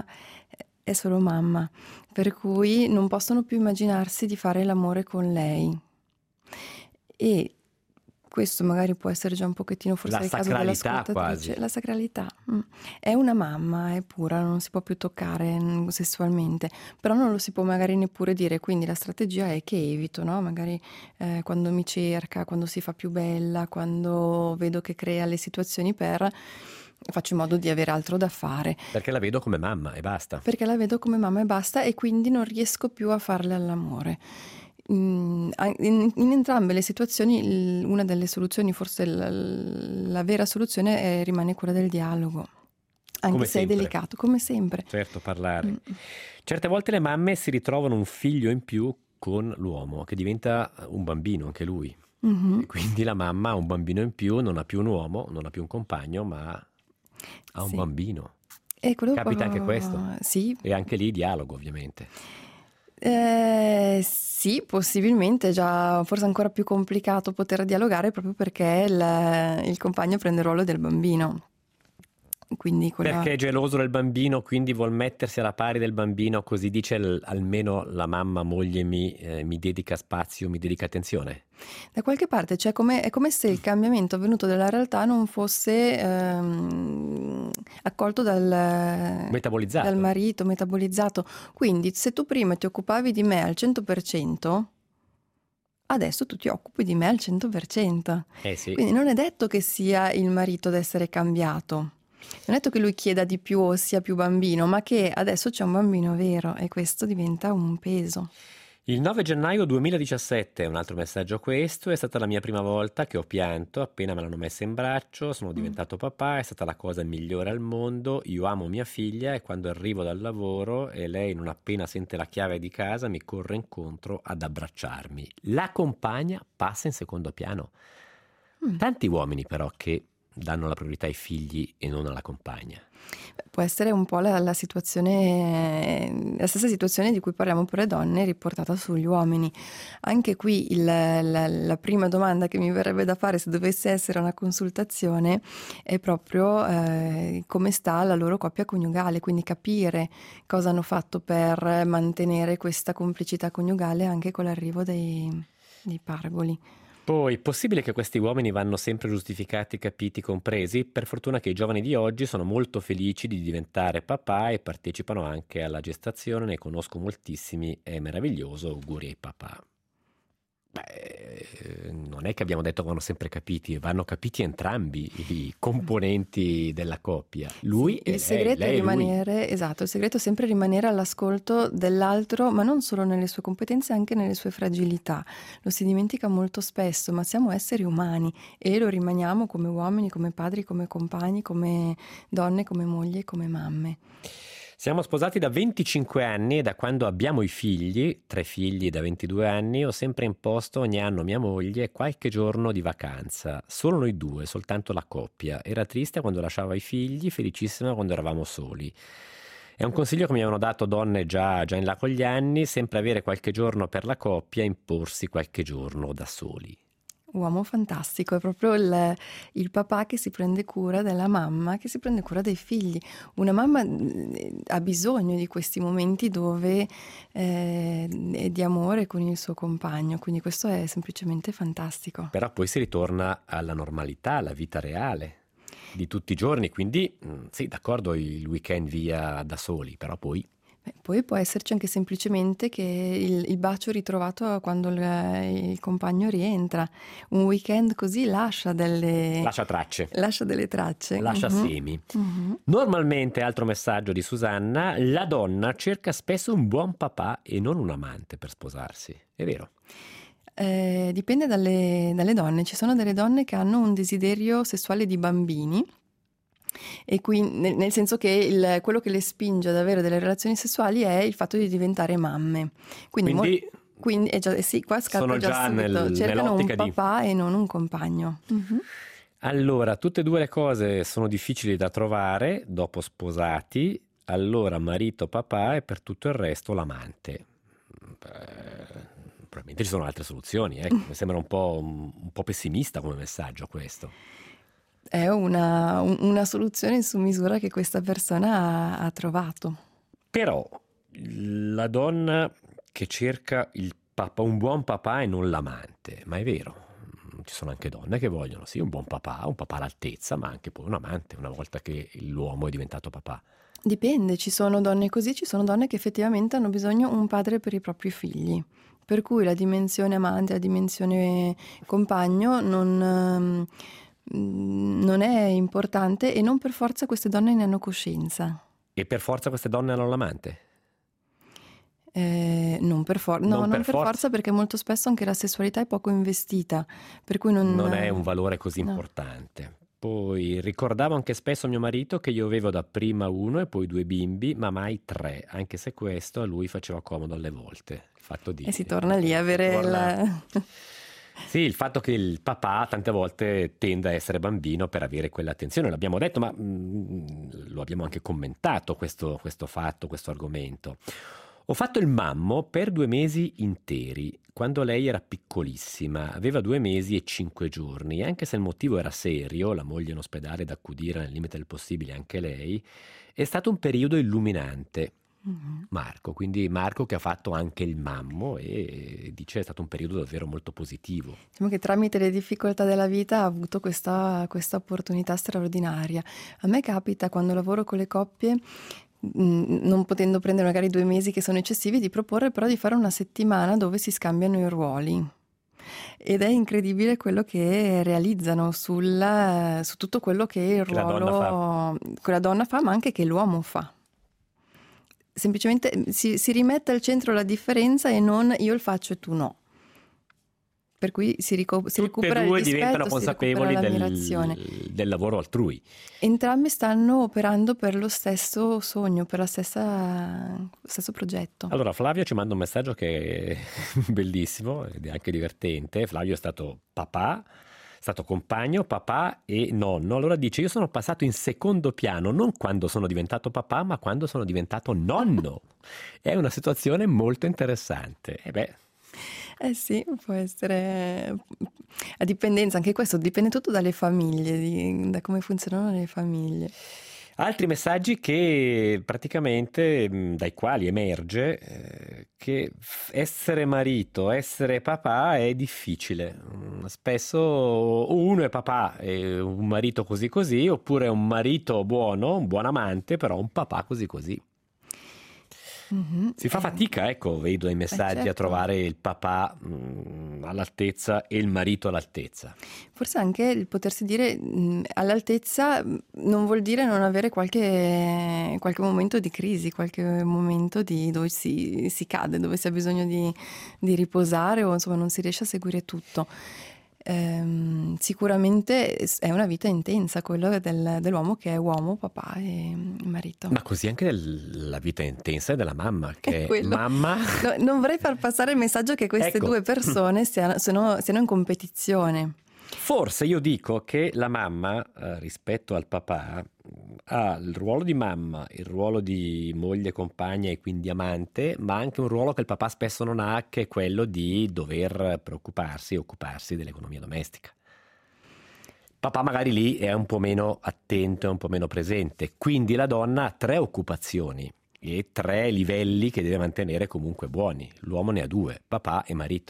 C: è solo mamma, per cui non possono più immaginarsi di fare l'amore con lei. E questo magari può essere già un pochettino forse
B: La
C: il caso
B: sacralità
C: dell'ascoltatrice.
B: quasi.
C: La sacralità. Mm. È una mamma, è pura, non si può più toccare mm, sessualmente, però non lo si può magari neppure dire, quindi la strategia è che evito, no? Magari eh, quando mi cerca, quando si fa più bella, quando vedo che crea le situazioni per... faccio in modo di avere altro da fare.
B: Perché la vedo come mamma e basta.
C: Perché la vedo come mamma e basta e quindi non riesco più a farle all'amore. In, in, in entrambe le situazioni il, una delle soluzioni, forse la, la vera soluzione è, rimane quella del dialogo, anche
B: Come
C: se
B: sempre.
C: è delicato, come sempre.
B: Certo, parlare.
C: Mm.
B: Certe volte le mamme si ritrovano un figlio in più con l'uomo, che diventa un bambino anche lui.
C: Mhm.
B: E quindi la mamma ha un bambino in più, non ha più un uomo, non ha più un compagno, ma ha un
C: Sì.
B: bambino.
C: E quello
B: Capita
C: può-
B: anche questo?
C: Sì.
B: E anche lì dialogo, ovviamente.
C: Eh, sì, possibilmente è già forse ancora più complicato poter dialogare proprio perché il, il compagno prende il ruolo del bambino. Quindi quella...
B: Perché è geloso del bambino, quindi vuol mettersi alla pari del bambino, così dice l- almeno la mamma, moglie mi, eh, mi dedica spazio, mi dedica attenzione.
C: Da qualche parte, cioè come, è come se il cambiamento avvenuto della realtà non fosse ehm, accolto dal,
B: Metabolizzato.
C: dal marito, metabolizzato. Quindi se tu prima ti occupavi di me al cento per cento, adesso tu ti occupi di me al cento per cento.
B: Eh sì.
C: Quindi non è detto che sia il marito ad essere cambiato. Non è detto che lui chieda di più o sia più bambino, ma che adesso c'è un bambino vero e questo diventa un peso.
B: Il nove gennaio duemiladiciassette, un altro messaggio questo, è stata la mia prima volta che ho pianto appena me l'hanno messa in braccio, sono diventato papà, è stata la cosa migliore al mondo, io amo mia figlia e quando arrivo dal lavoro e lei non appena sente la chiave di casa mi corre incontro ad abbracciarmi. La compagna passa in secondo piano.
C: Mm.
B: Tanti uomini però che danno la priorità ai figli e non alla compagna.
C: Può essere un po' la, la situazione, la stessa situazione di cui parliamo per le donne riportata sugli uomini. Anche qui il, la, la prima domanda che mi verrebbe da fare se dovesse essere una consultazione è proprio eh, come sta la loro coppia coniugale, quindi capire cosa hanno fatto per mantenere questa complicità coniugale anche con l'arrivo dei, dei pargoli.
B: Poi, possibile che questi uomini vanno sempre giustificati, capiti, compresi? Per fortuna che i giovani di oggi sono molto felici di diventare papà e partecipano anche alla gestazione, ne conosco moltissimi, è meraviglioso, auguri ai papà. Beh, non è che abbiamo detto che vanno sempre capiti, vanno capiti entrambi i componenti della coppia. Lui
C: Sì,
B: e
C: il segreto
B: lei, lei
C: è
B: e lui.
C: rimanere, esatto, il segreto è sempre rimanere all'ascolto dell'altro, ma non solo nelle sue competenze, anche nelle sue fragilità. Lo si dimentica molto spesso, ma siamo esseri umani e lo rimaniamo come uomini, come padri, come compagni, come donne, come mogli e come mamme.
B: Siamo sposati da venticinque anni e da quando abbiamo i figli, tre figli da ventidue anni, ho sempre imposto ogni anno a mia moglie qualche giorno di vacanza. Solo noi due, soltanto la coppia. Era triste quando lasciava i figli, felicissima quando eravamo soli. È un consiglio che mi avevano dato donne già, già in là con gli anni, sempre avere qualche giorno per la coppia e imporsi qualche giorno da soli.
C: Uomo fantastico, è proprio il, il papà che si prende cura della mamma, che si prende cura dei figli. Una mamma eh, ha bisogno di questi momenti dove eh, è di amore con il suo compagno, quindi questo è semplicemente fantastico.
B: Però poi si ritorna alla normalità, alla vita reale di tutti i giorni, quindi mh, sì, d'accordo il weekend via da soli, però poi...
C: Beh, poi può esserci anche semplicemente che il, il bacio ritrovato quando il, il compagno rientra. Un weekend così lascia delle,
B: Lascia tracce.
C: lascia delle tracce.
B: Lascia
C: Mhm.
B: semi.
C: Mhm.
B: Normalmente, altro messaggio di Susanna, la donna cerca spesso un buon papà e non un amante per sposarsi. È vero?
C: Eh, dipende dalle, dalle donne. Ci sono delle donne che hanno un desiderio sessuale di bambini. E quindi, nel, nel senso che il, quello che le spinge ad avere delle relazioni sessuali è il fatto di diventare mamme. Quindi,
B: Quindi
C: mol- quindi è già, eh sì, qua scatta
B: sono
C: già,
B: già
C: subito.
B: nel-
C: Cercano un
B: nell'ottica di-
C: papà e non un compagno. Mhm.
B: allora, tutte e due le cose sono difficili da trovare dopo sposati, allora marito, papà e per tutto il resto l'amante. Beh, probabilmente ci sono altre soluzioni, ecco. Mi sembra un po', un po' pessimista come messaggio questo.
C: È una, un- una soluzione su misura che questa persona ha, ha trovato.
B: Però la donna che cerca il papà, un buon papà e non l'amante, ma è vero, ci sono anche donne che vogliono, sì, un buon papà, un papà all'altezza, ma anche poi un amante, una volta che l'uomo è diventato papà.
C: Dipende, ci sono donne così, ci sono donne che effettivamente hanno bisogno un padre per i propri figli. Per cui la dimensione amante, la dimensione compagno non, ehm, non è importante e non per forza queste donne ne hanno coscienza.
B: E per forza queste donne hanno l'amante?
C: Eh, non per, for- no,
B: Non
C: non
B: per
C: per
B: forza.
C: forza, perché molto spesso anche la sessualità è poco investita, per cui non,
B: Non è un valore così
C: no.
B: importante. Poi ricordavo anche spesso a mio marito che io avevo dapprima uno e poi due bimbi, ma mai tre, anche se questo a lui faceva comodo alle volte. Il fatto di...
C: E si torna lì a avere
B: Torna-
C: la...
B: Sì, il fatto che il papà tante volte tende a essere bambino per avere quell'attenzione, l'abbiamo detto, ma mm, lo abbiamo anche commentato questo, questo fatto, questo argomento. Ho fatto il mammo per due mesi interi, quando lei era piccolissima, aveva due mesi e cinque giorni, anche se il motivo era serio, la moglie in ospedale da accudire nel limite del possibile anche lei, è stato un periodo illuminante.
C: Mhm.
B: Marco, quindi Marco che ha fatto anche il mammo e dice è stato un periodo davvero molto positivo.
C: Diciamo che tramite le difficoltà della vita ha avuto questa, questa opportunità straordinaria. A me capita quando lavoro con le coppie, mh, non potendo prendere magari due mesi che sono eccessivi, di proporre però di fare una settimana dove si scambiano i ruoli. Ed è incredibile quello che realizzano sul, su tutto quello che il
B: Che la
C: ruolo
B: donna
C: che la donna fa, ma anche che l'uomo fa. Semplicemente si, si rimette al centro la differenza e non io il faccio e tu no. Per cui si, rico- si
B: Tutte
C: recupera
B: e
C: il
B: due
C: rispetto,
B: diventano
C: si
B: consapevoli
C: recupera
B: del,
C: l'ammirazione.
B: del lavoro altrui.
C: Entrambi stanno operando per lo stesso sogno, per la stessa, lo stesso progetto.
B: Allora Flavio ci manda un messaggio che è bellissimo ed è anche divertente. Flavio è stato papà, è stato compagno, papà e nonno. Allora dice io sono passato in secondo piano non quando sono diventato papà ma quando sono diventato nonno. È una situazione molto interessante. E beh,
C: Eh sì, può essere a dipendenza, anche questo dipende tutto dalle famiglie, di- da come funzionano le famiglie.
B: altri messaggi che praticamente mh, dai quali emerge eh, che f- essere marito, essere papà è difficile. Mm, Spesso o uno è papà e un marito così così, oppure un marito buono, un buon amante, però un papà così così.
C: Mhm,
B: Si fa
C: eh,
B: fatica, ecco, vedo i messaggi a
C: certo.
B: trovare il papà mh, all'altezza e il marito all'altezza.
C: Forse anche il potersi dire mh, all'altezza mh, non vuol dire non avere qualche, qualche momento di crisi, qualche momento di, dove si, si cade, dove si ha bisogno di, di riposare o insomma non si riesce a seguire tutto. Ehm, sicuramente è una vita intensa quello del- dell'uomo che è uomo, papà e marito.
B: Ma così anche del- la vita intensa della mamma, che è
C: Quello.
B: mamma...
C: No, non vorrei far passare il messaggio che queste
B: Ecco.
C: due persone siano, siano- siano in competizione.
B: Forse io dico che la mamma, eh, rispetto al papà, ha il ruolo di mamma, il ruolo di moglie, compagna e quindi amante, ma anche un ruolo che il papà spesso non ha, che è quello di dover preoccuparsi e occuparsi dell'economia domestica. Papà magari lì è un po' meno attento, è un po' meno presente, quindi la donna ha tre occupazioni e tre livelli che deve mantenere comunque buoni. L'uomo ne ha due, papà e marito.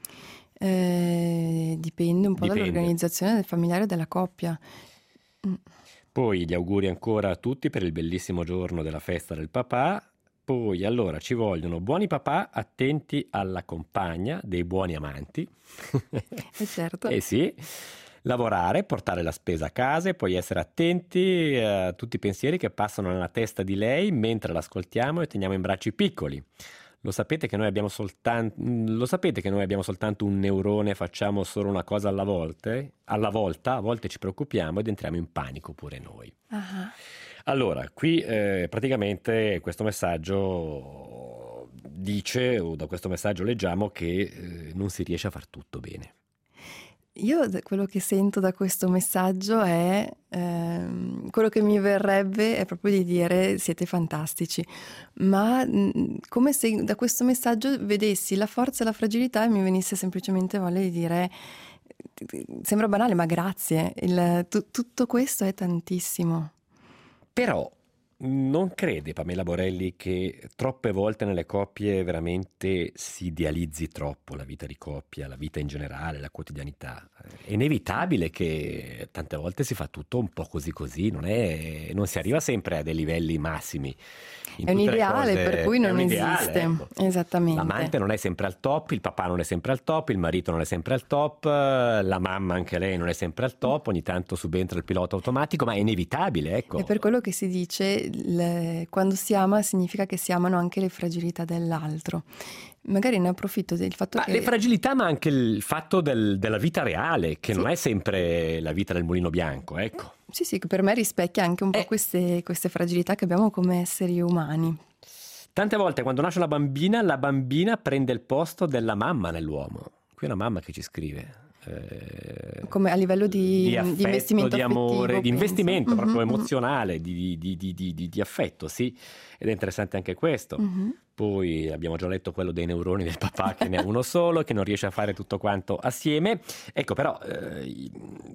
C: Eh, dipende un po'
B: Dipende.
C: dall'organizzazione del familiare della coppia. Mm.
B: Poi gli auguri ancora a tutti per il bellissimo giorno della festa del papà. Poi allora ci vogliono buoni papà attenti alla compagna, dei buoni amanti.
C: Eh certo.
B: Eh sì, lavorare, portare la spesa a casa e poi essere attenti a tutti i pensieri che passano nella testa di lei mentre l'ascoltiamo e teniamo in braccio i piccoli. Lo sapete che noi abbiamo soltanto, lo sapete che noi abbiamo soltanto un neurone, facciamo solo una cosa alla volta, alla volta, a volte ci preoccupiamo ed entriamo in panico pure noi.
C: Ah,
B: Allora, qui eh, praticamente questo messaggio dice, o da questo messaggio leggiamo che eh, non si riesce a far tutto bene.
C: io da- quello che sento da questo messaggio è ehm, quello che mi verrebbe è proprio di dire siete fantastici, ma mh, come se da questo messaggio vedessi la forza e la fragilità e mi venisse semplicemente voglia di dire sembra banale, ma grazie, il- tu- tutto questo è tantissimo.
B: Però Non crede Pamela Borelli che troppe volte nelle coppie veramente si idealizzi troppo la vita di coppia, la vita in generale, la quotidianità? È inevitabile che tante volte si fa tutto un po' così così, non, è, non si arriva sempre a dei livelli massimi. In
C: è un
B: tutte le
C: ideale
B: cose,
C: per cui non
B: ideale,
C: esiste,
B: ecco.
C: Esattamente.
B: L'amante non è sempre al top, il papà non è sempre al top, il marito non è sempre al top, la mamma anche lei non è sempre al top, ogni tanto subentra il pilota automatico, ma è inevitabile, ecco.
C: È per quello che si dice, le, quando si ama significa che si amano anche le fragilità dell'altro. Magari ne approfitto del fatto
B: ma
C: che...
B: le fragilità, ma anche il fatto del, della vita reale, che sì. non è sempre la vita del mulino bianco, ecco.
C: Sì, sì, che per me rispecchia anche un po'
B: eh.
C: queste, queste fragilità che abbiamo come esseri umani.
B: Tante volte quando nasce una bambina, la bambina prende il posto della mamma nell'uomo. Qui è una mamma che ci scrive. Eh,
C: come a livello di,
B: di, affetto,
C: di investimento
B: di amore,
C: affettivo,
B: di investimento
C: penso.
B: proprio
C: mm-hmm.
B: emozionale, di, di, di, di, di, di affetto, sì, ed è interessante anche questo.
C: Mm-hmm.
B: Poi abbiamo già letto quello dei neuroni del papà che ne ha uno solo, che non riesce a fare tutto quanto assieme. Ecco, però eh,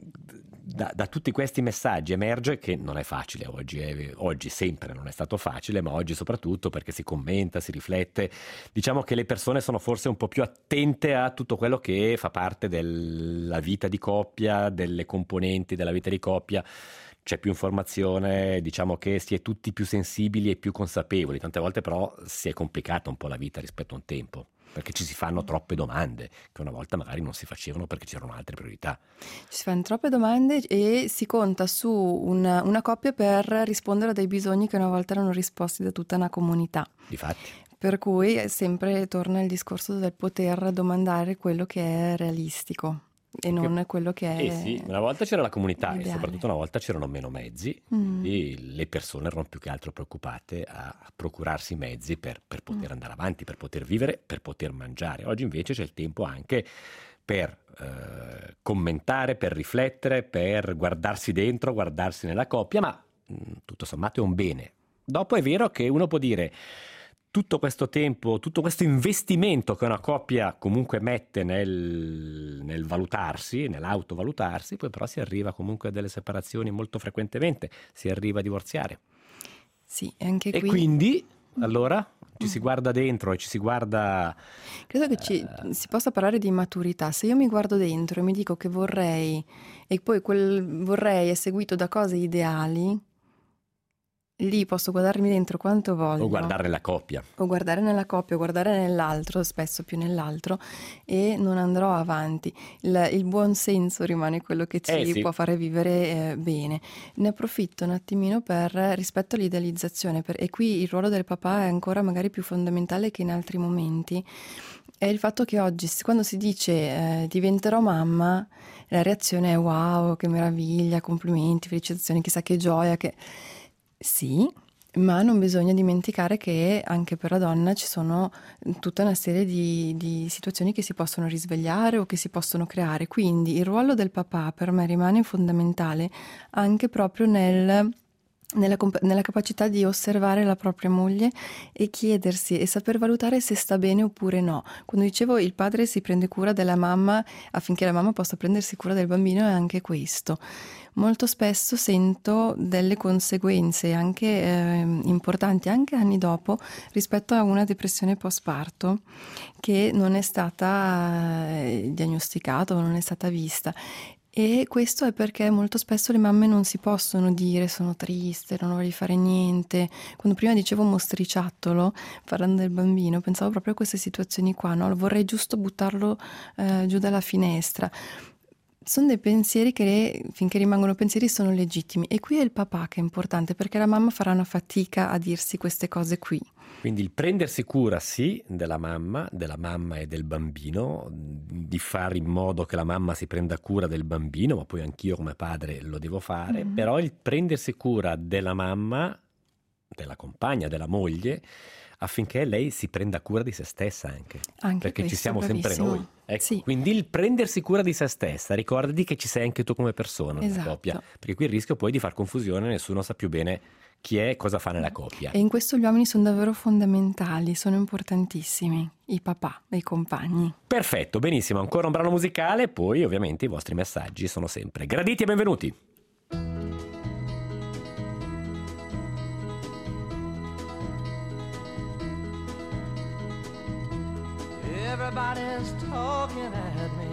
B: da, da tutti questi messaggi emerge che non è facile oggi, eh, oggi sempre non è stato facile, ma oggi soprattutto perché si commenta, si riflette. Diciamo che le persone sono forse un po' più attente a tutto quello che fa parte della vita di coppia, delle componenti della vita di coppia. C'è più informazione, diciamo che si è tutti più sensibili e più consapevoli. Tante volte però si è complicata un po' la vita rispetto a un tempo, perché ci si fanno troppe domande che una volta magari non si facevano perché c'erano altre priorità.
C: Ci si fanno troppe domande e si conta su una, una coppia per rispondere a dei bisogni che una volta erano risposti da tutta una comunità.
B: Difatti.
C: Per cui sempre torna il discorso del poter domandare quello che è realistico. E non è quello che è.
B: Eh sì, una volta c'era la comunità
C: ideale.
B: E soprattutto una volta c'erano meno mezzi,
C: mm.
B: e le persone erano più che altro preoccupate a procurarsi mezzi per, per poter mm. andare avanti, per poter vivere, per poter mangiare. Oggi invece c'è il tempo anche per eh, commentare, per riflettere, per guardarsi dentro, guardarsi nella coppia, ma mh, tutto sommato è un bene. Dopo è vero che uno può dire: tutto questo tempo, tutto questo investimento che una coppia comunque mette nel, nel valutarsi, nell'autovalutarsi, poi però si arriva comunque a delle separazioni molto frequentemente, si arriva a divorziare.
C: Sì, anche qui.
B: E quindi, allora, ci si guarda dentro e ci si guarda...
C: Credo che ci, eh... si possa parlare di maturità. Se io mi guardo dentro e mi dico che vorrei, e poi quel vorrei è seguito da cose ideali, lì posso guardarmi dentro quanto voglio.
B: O guardare la coppia.
C: O guardare nella coppia, o guardare nell'altro, spesso più nell'altro, e non andrò avanti. Il, il buon senso rimane quello che ci
B: eh, sì.
C: può fare vivere eh, bene. Ne approfitto un attimino per rispetto all'idealizzazione, per, e qui il ruolo del papà è ancora magari più fondamentale che in altri momenti. È il fatto che oggi, quando si dice eh, diventerò mamma, la reazione è wow, che meraviglia, complimenti, felicitazioni, chissà che gioia, che... Sì, ma non bisogna dimenticare che anche per la donna ci sono tutta una serie di, di situazioni che si possono risvegliare o che si possono creare. Quindi il ruolo del papà per me rimane fondamentale anche proprio nel... Nella, nella capacità di osservare la propria moglie e chiedersi e saper valutare se sta bene oppure no. Quando dicevo il padre si prende cura della mamma affinché la mamma possa prendersi cura del bambino, è anche questo. Molto spesso sento delle conseguenze anche eh, importanti, anche anni dopo, rispetto a una depressione postparto che non è stata eh, diagnosticata o non è stata vista. E questo è perché molto spesso le mamme non si possono dire sono triste, non voglio fare niente. Quando prima dicevo mostriciattolo, parlando del bambino, pensavo proprio a queste situazioni qua, no? Vorrei giusto buttarlo eh, giù dalla finestra. Sono dei pensieri che finché rimangono pensieri sono legittimi, e qui è il papà che è importante, perché la mamma farà una fatica a dirsi queste cose qui.
B: Quindi il prendersi cura sì della mamma, della mamma e del bambino, di fare in modo che la mamma si prenda cura del bambino, ma poi anch'io come padre lo devo fare, mm-hmm. però il prendersi cura della mamma, della compagna, della moglie, affinché lei si prenda cura di se stessa anche,
C: anche
B: perché
C: questo,
B: ci siamo
C: bravissimo.
B: sempre noi. Ecco,
C: sì.
B: Quindi il prendersi cura di se stessa, ricordati che ci sei anche tu come persona nella
C: esatto.
B: coppia, perché qui il rischio poi di far confusione, nessuno sa più bene chi è e cosa fa nella coppia.
C: E in questo gli uomini sono davvero fondamentali, sono importantissimi, i papà e i compagni.
B: Perfetto, benissimo, ancora un brano musicale, poi ovviamente i vostri messaggi sono sempre graditi e benvenuti.
E: Everybody's talking at me.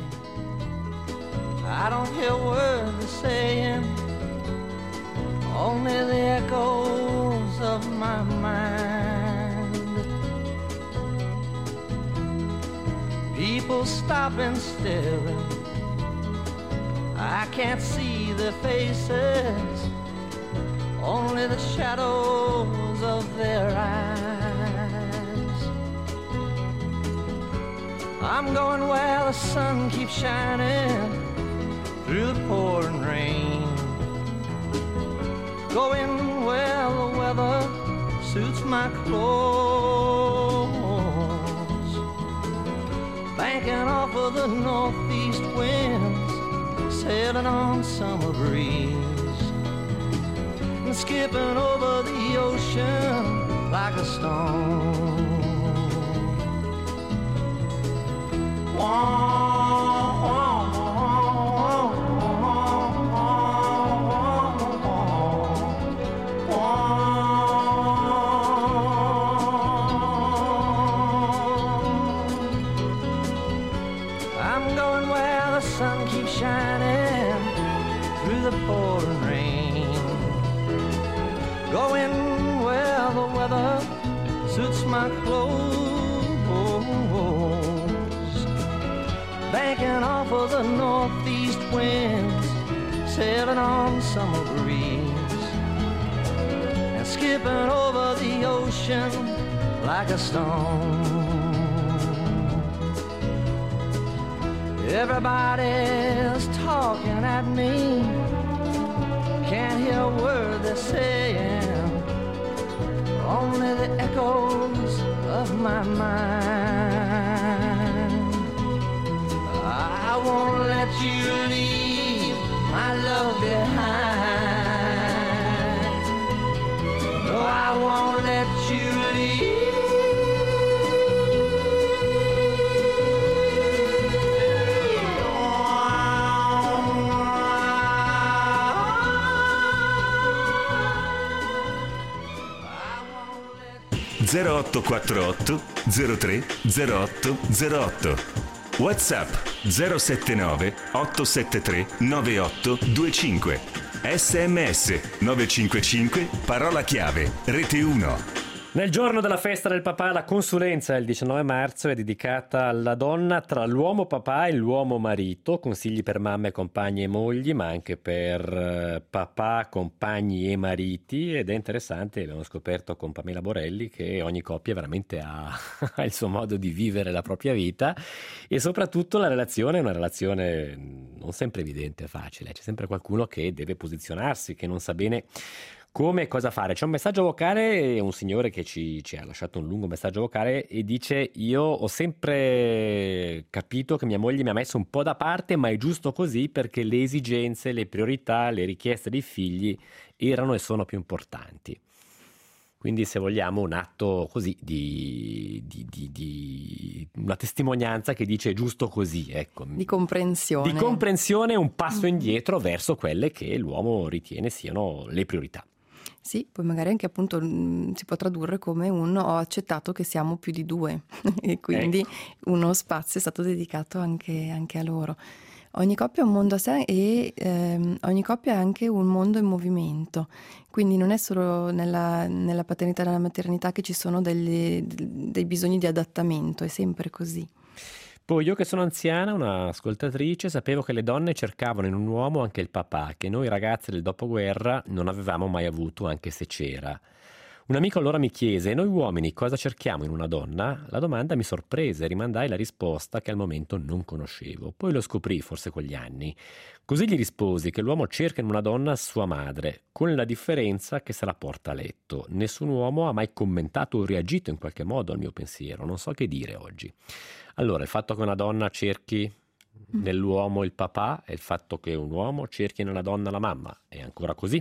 E: I don't hear words they're saying, only the echoes of my mind. People stop and staring, I can't see their faces, only the shadows of their eyes. I'm going where the sun keeps shining through the pouring rain, going where the weather suits my clothes, banking off of the northeast winds, sailing on summer breeze, and skipping over the ocean like a stone. Wah, wah, wah, wah, wah. I'm going where the sun keeps shining through the pouring rain, going where the weather suits my clothes, banking off of the northeast winds, sailing on summer breeze, and skipping over the ocean like a stone. Everybody's talking at me, can't hear a word they're saying, only the echoes of my mind. I won't let you leave my love behind. No, I won't let you leave.
A: zero otto quattro otto zero tre zero otto zero otto. WhatsApp zero sette nove otto sette tre nove otto due cinque. S M S nove cinque cinque parola chiave Rete uno.
B: Nel giorno della festa del papà, la consulenza il diciannove marzo è dedicata alla donna tra l'uomo papà e l'uomo marito, consigli per mamme, compagni e mogli, ma anche per eh, papà, compagni e mariti, ed è interessante, abbiamo scoperto con Pamela Borelli che ogni coppia veramente ha, ha il suo modo di vivere la propria vita, e soprattutto la relazione è una relazione non sempre evidente e facile, c'è sempre qualcuno che deve posizionarsi, che non sa bene come e cosa fare. C'è un messaggio vocale, un signore che ci, ci ha lasciato un lungo messaggio vocale e dice: io ho sempre capito che mia moglie mi ha messo un po' da parte, ma è giusto così perché le esigenze, le priorità, le richieste dei figli erano e sono più importanti. Quindi, se vogliamo, un atto così di, di, di, di una testimonianza che dice giusto così, ecco.
C: Di comprensione.
B: Di comprensione, un passo indietro verso quelle che l'uomo ritiene siano le priorità.
C: Sì, poi magari anche appunto mh, si può tradurre come un ho accettato che siamo più di due e quindi ecco, uno spazio è stato dedicato anche, anche a loro. Ogni coppia è un mondo a sé e ehm, ogni coppia è anche un mondo in movimento, quindi non è solo nella, nella paternità e nella maternità che ci sono degli, dei bisogni di adattamento, è sempre così.
B: Poi io che sono anziana, una ascoltatrice, sapevo che le donne cercavano in un uomo anche il papà, che noi ragazzi del dopoguerra non avevamo mai avuto, anche se c'era. Un amico allora mi chiese: noi uomini cosa cerchiamo in una donna? La domanda mi sorprese e rimandai la risposta che al momento non conoscevo. Poi lo scoprì, forse con gli anni. Così gli risposi che l'uomo cerca in una donna sua madre, con la differenza che se la porta a letto. Nessun uomo ha mai commentato o reagito in qualche modo al mio pensiero, non so che dire oggi. Allora, il fatto che una donna cerchi nell'uomo il papà e il fatto che un uomo cerchi nella donna la mamma, è ancora così?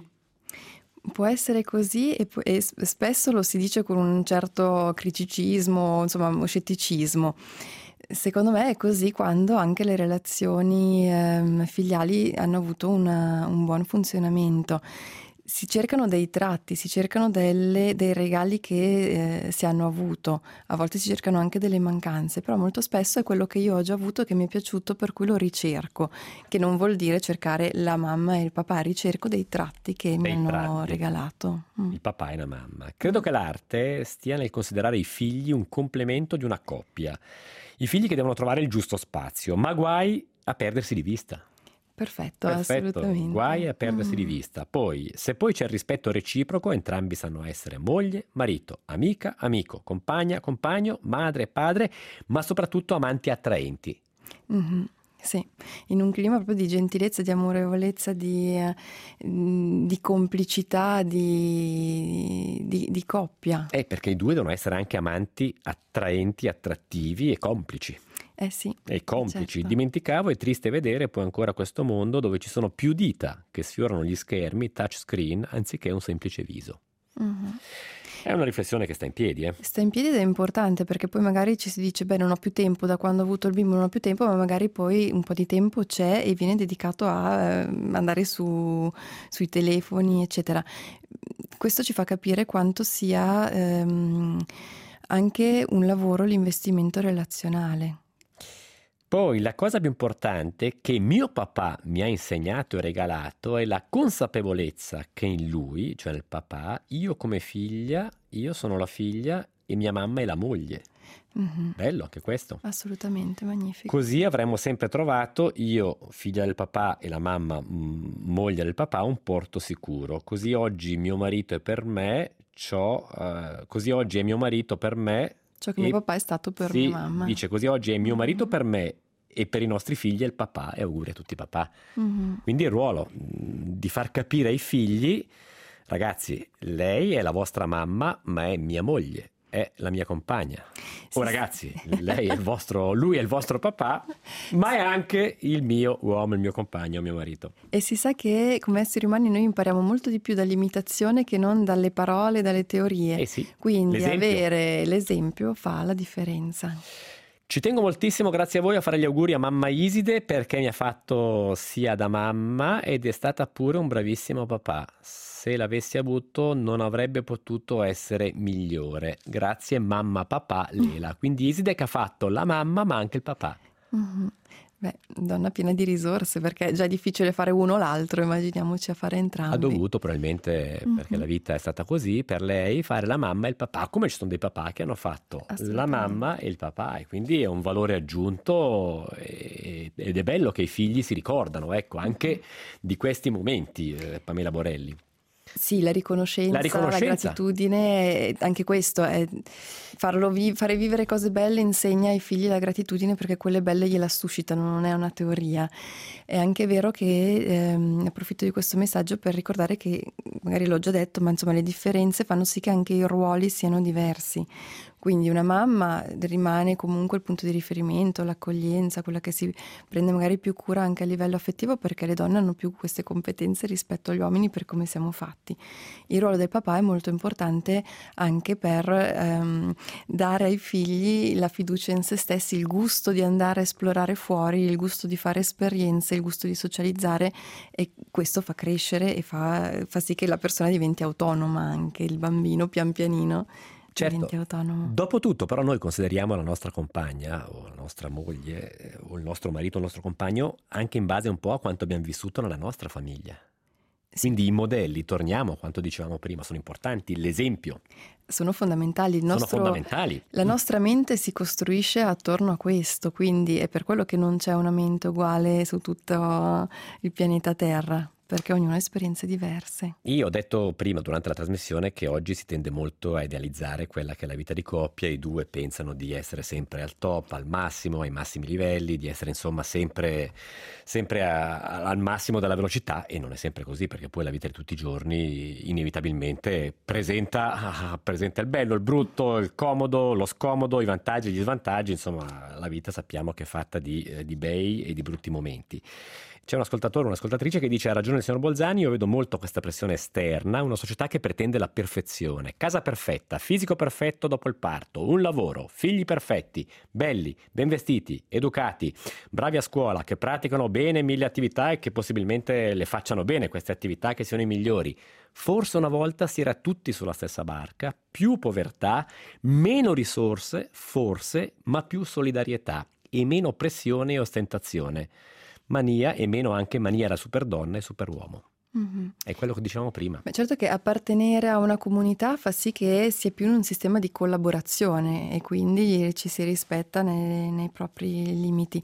C: Può essere così e, e spesso lo si dice con un certo criticismo, insomma, scetticismo. Secondo me è così quando anche le relazioni eh, filiali hanno avuto una, un buon funzionamento. si cercano dei tratti, si cercano delle, dei regali che eh, si hanno avuto, a volte si cercano anche delle mancanze, però molto spesso è quello che io ho già avuto che mi è piaciuto, per cui lo ricerco, che non vuol dire cercare la mamma e il papà, ricerco dei tratti che
B: Dei
C: mi hanno
B: tratti.
C: regalato. Mm.
B: Il papà e la mamma. Credo che l'arte stia nel considerare i figli un complemento di una coppia. I figli che devono trovare il giusto spazio, ma guai a perdersi di vista.
C: Perfetto,
B: Perfetto,
C: assolutamente.
B: guai a perdersi
C: Mm.
B: di vista. Poi, se poi c'è il rispetto reciproco, entrambi sanno essere moglie, marito, amica, amico, compagna, compagno, madre e padre, ma soprattutto amanti attraenti.
C: Mhm. Sì, in un clima proprio di gentilezza, di amorevolezza, di, eh, di complicità, di, di- di coppia.
B: Eh, perché i due devono essere anche amanti attraenti, attrattivi e complici.
C: Eh sì,
B: E complici.
C: certo.
B: Dimenticavo, è triste vedere poi ancora questo mondo dove ci sono più dita che sfiorano gli schermi touchscreen anziché un semplice viso.
C: Mhm.
B: È una riflessione che sta in piedi, eh.
C: Sta in piedi ed è importante, perché poi magari ci si dice, beh, non ho più tempo, da quando ho avuto il bimbo non ho più tempo, ma magari poi un po' di tempo c'è e viene dedicato a eh, andare su, sui telefoni, eccetera. Questo ci fa capire quanto sia ehm, anche un lavoro l'investimento relazionale.
B: Poi la cosa più importante che mio papà mi ha insegnato e regalato è la consapevolezza che in lui, cioè nel papà, io come figlia, io sono la figlia e mia mamma è la moglie.
C: Mhm.
B: Bello anche questo.
C: Assolutamente, magnifico.
B: Così avremmo sempre trovato, io figlia del papà e la mamma mm, moglie del papà, un porto sicuro. Così oggi mio marito è per me, ciò, eh, così oggi è mio marito per me.
C: Ciò che
B: e-
C: mio papà è stato per
B: sì,
C: mia mamma.
B: dice così oggi è mio marito
C: Mhm.
B: per me e per i nostri figli è il papà, e auguri a tutti i papà.
C: Mhm.
B: Quindi il ruolo mm, di far capire ai figli, ragazzi, lei è la vostra mamma, ma è mia moglie, è la mia compagna.
C: Sì,
B: Oh
C: sì.
B: ragazzi, lei è il vostro, lui è il vostro papà, ma è anche il mio uomo, il mio compagno, mio marito.
C: E si sa che come esseri umani noi impariamo molto di più dall'imitazione che non dalle parole, dalle teorie.
B: Eh sì,
C: Quindi
B: l'esempio.
C: avere l'esempio fa la differenza.
B: Ci tengo moltissimo, grazie a voi, a fare gli auguri a mamma Iside perché mi ha fatto sia da mamma ed è stata pure un bravissimo papà. Se l'avessi avuto non avrebbe potuto essere migliore. Grazie mamma, papà, Lela. Quindi Iside che ha fatto la mamma ma anche il papà.
C: Mhm. Beh, donna piena di risorse, perché è già difficile fare uno o l'altro, immaginiamoci a fare entrambi.
B: Ha dovuto probabilmente, perché
C: Mhm.
B: la vita è stata così, per lei fare la mamma e il papà, come ci sono dei papà che hanno fatto la
C: Assolutamente.
B: mamma e il papà, e quindi è un valore aggiunto e- ed è bello che i figli si ricordano, ecco, anche di questi momenti, eh, Pamela Borelli.
C: Sì, la riconoscenza,
B: La riconoscenza.
C: gratitudine, eh, anche questo è farlo vi- fare vivere cose belle insegna ai figli la gratitudine, perché quelle belle gliela suscitano, non è una teoria. È anche vero che ehm, approfitto di questo messaggio per ricordare che, magari l'ho già detto, ma insomma le differenze fanno sì che anche i ruoli siano diversi. Quindi una mamma rimane comunque il punto di riferimento, l'accoglienza, quella che si prende magari più cura anche a livello affettivo, perché le donne hanno più queste competenze rispetto agli uomini per come siamo fatti. Il ruolo del papà è molto importante anche per ehm, dare ai figli la fiducia in se stessi, il gusto di andare a esplorare fuori, il gusto di fare esperienze, il gusto di socializzare, e questo fa crescere e fa, fa sì che la persona diventi autonoma, anche il bambino pian pianino.
B: Certo,
C: Diventi autonomo.
B: dopo tutto però noi consideriamo la nostra compagna o la nostra moglie eh, o il nostro marito o il nostro compagno anche in base un po' a quanto abbiamo vissuto nella nostra famiglia. Quindi i modelli, torniamo a quanto dicevamo prima, sono importanti, l'esempio,
C: Sono fondamentali. Il
B: sono
C: nostro,
B: fondamentali.
C: la nostra mente si costruisce attorno a questo, quindi è per quello che non c'è una mente uguale su tutto il pianeta Terra, perché ognuno ha esperienze diverse.
B: Io ho detto prima durante la trasmissione che oggi si tende molto a idealizzare quella che è la vita di coppia, i due pensano di essere sempre al top, al massimo, ai massimi livelli, di essere insomma sempre, sempre a- a- al massimo della velocità, e non è sempre così, perché poi la vita di tutti i giorni inevitabilmente presenta, ah, presenta il bello, il brutto, il comodo, lo scomodo, i vantaggi, gli svantaggi, insomma la vita sappiamo che è fatta di, eh, di bei e di brutti momenti. C'è un ascoltatore, un'ascoltatrice che dice: ha ragione ragione il signor Bolzani, io vedo molto questa pressione esterna, una società che pretende la perfezione, casa perfetta, fisico perfetto dopo il parto, un lavoro, figli perfetti, belli, ben vestiti, educati, bravi a scuola, che praticano bene mille attività e che possibilmente le facciano bene queste attività, che siano i migliori. Forse una volta si era tutti sulla stessa barca, più povertà, meno risorse, forse, ma più solidarietà e meno pressione e ostentazione. Mania e meno anche mania da superdonna e superuomo. Mm-hmm. È quello che dicevamo prima.
C: Beh, certo che appartenere a una comunità fa sì che sia più in un sistema di collaborazione e quindi ci si rispetta nei, nei propri limiti.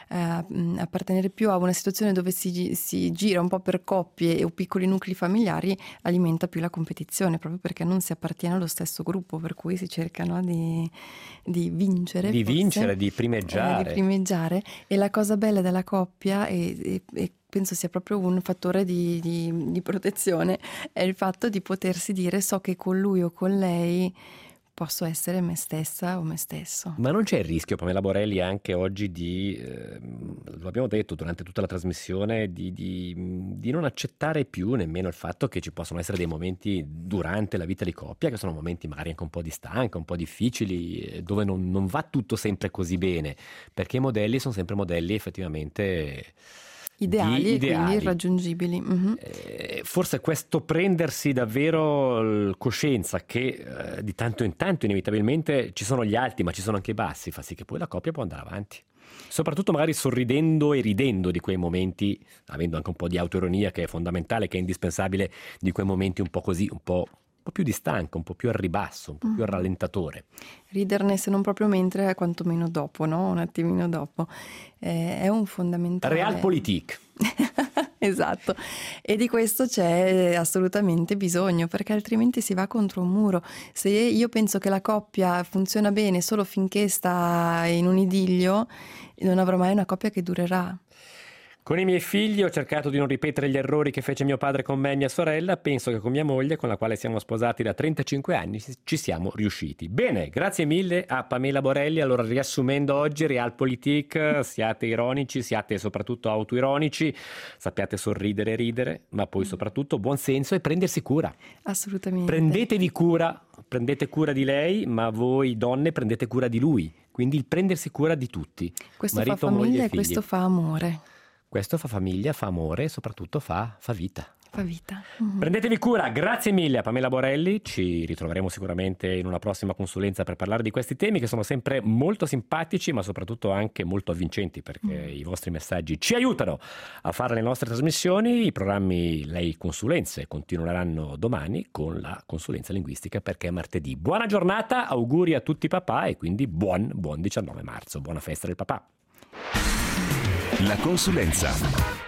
C: Uh, appartenere più a una situazione dove si, si gira un po' per coppie o piccoli nuclei familiari alimenta più la competizione, proprio perché non si appartiene allo stesso gruppo, per cui si cercano di, di vincere.
B: Di
C: forse,
B: vincere, di primeggiare.
C: Eh, di primeggiare. E la cosa bella della coppia è, è, è penso sia proprio un fattore di, di, di protezione, è il fatto di potersi dire so che con lui o con lei posso essere me stessa o me stesso.
B: Ma non c'è il rischio, Pamela Borelli, anche oggi di, eh, lo abbiamo detto durante tutta la trasmissione, di, di, di non accettare più nemmeno il fatto che ci possono essere dei momenti durante la vita di coppia che sono momenti magari anche un po' di stanca, un po' difficili, dove non, non va tutto sempre così bene, perché i modelli sono sempre modelli effettivamente
C: ideali,
B: ideali.
C: E quindi irraggiungibili. Mm-hmm.
B: Eh, forse questo prendersi davvero coscienza che eh, di tanto in tanto inevitabilmente ci sono gli alti ma ci sono anche i bassi, fa sì che poi la coppia può andare avanti, soprattutto magari sorridendo e ridendo di quei momenti, avendo anche un po' di autoironia che è fondamentale, che è indispensabile, di quei momenti un po' così, un po' un po' più di stanco, un po' più al ribasso, un po' mm. più al rallentatore.
C: Riderne se non proprio mentre, quantomeno dopo, no? Un attimino dopo. Eh, è un fondamentale...
B: Realpolitik.
C: Esatto, e di questo c'è assolutamente bisogno, perché altrimenti si va contro un muro. Se io penso che la coppia funziona bene solo finché sta in un idillio, non avrò mai una coppia che durerà.
B: Con i miei figli ho cercato di non ripetere gli errori che fece mio padre con me e mia sorella. Penso che con mia moglie, con la quale siamo sposati da trentacinque anni, ci siamo riusciti. Bene, grazie mille a Pamela Borelli. Allora, riassumendo oggi, Realpolitik, siate ironici, siate soprattutto autoironici, sappiate sorridere e ridere, ma poi soprattutto buon senso e prendersi cura.
C: Assolutamente.
B: Prendetevi cura, prendete cura di lei, ma voi donne prendete cura di lui. Quindi il prendersi cura di tutti.
C: Questo
B: Marito,
C: fa famiglia
B: moglie e
C: e
B: figli.
C: questo fa amore.
B: Questo fa famiglia, fa amore e soprattutto fa, fa vita.
C: Fa vita. Mm-hmm.
B: Prendetevi cura, grazie mille a Pamela Borelli, ci ritroveremo sicuramente in una prossima consulenza per parlare di questi temi che sono sempre molto simpatici ma soprattutto anche molto avvincenti, perché mm. i vostri messaggi ci aiutano a fare le nostre trasmissioni. I programmi Lei Consulenze continueranno domani con la consulenza linguistica, perché è martedì. Buona giornata, auguri a tutti papà e quindi buon, buon diciannove marzo, buona festa del papà.
A: La consulenza.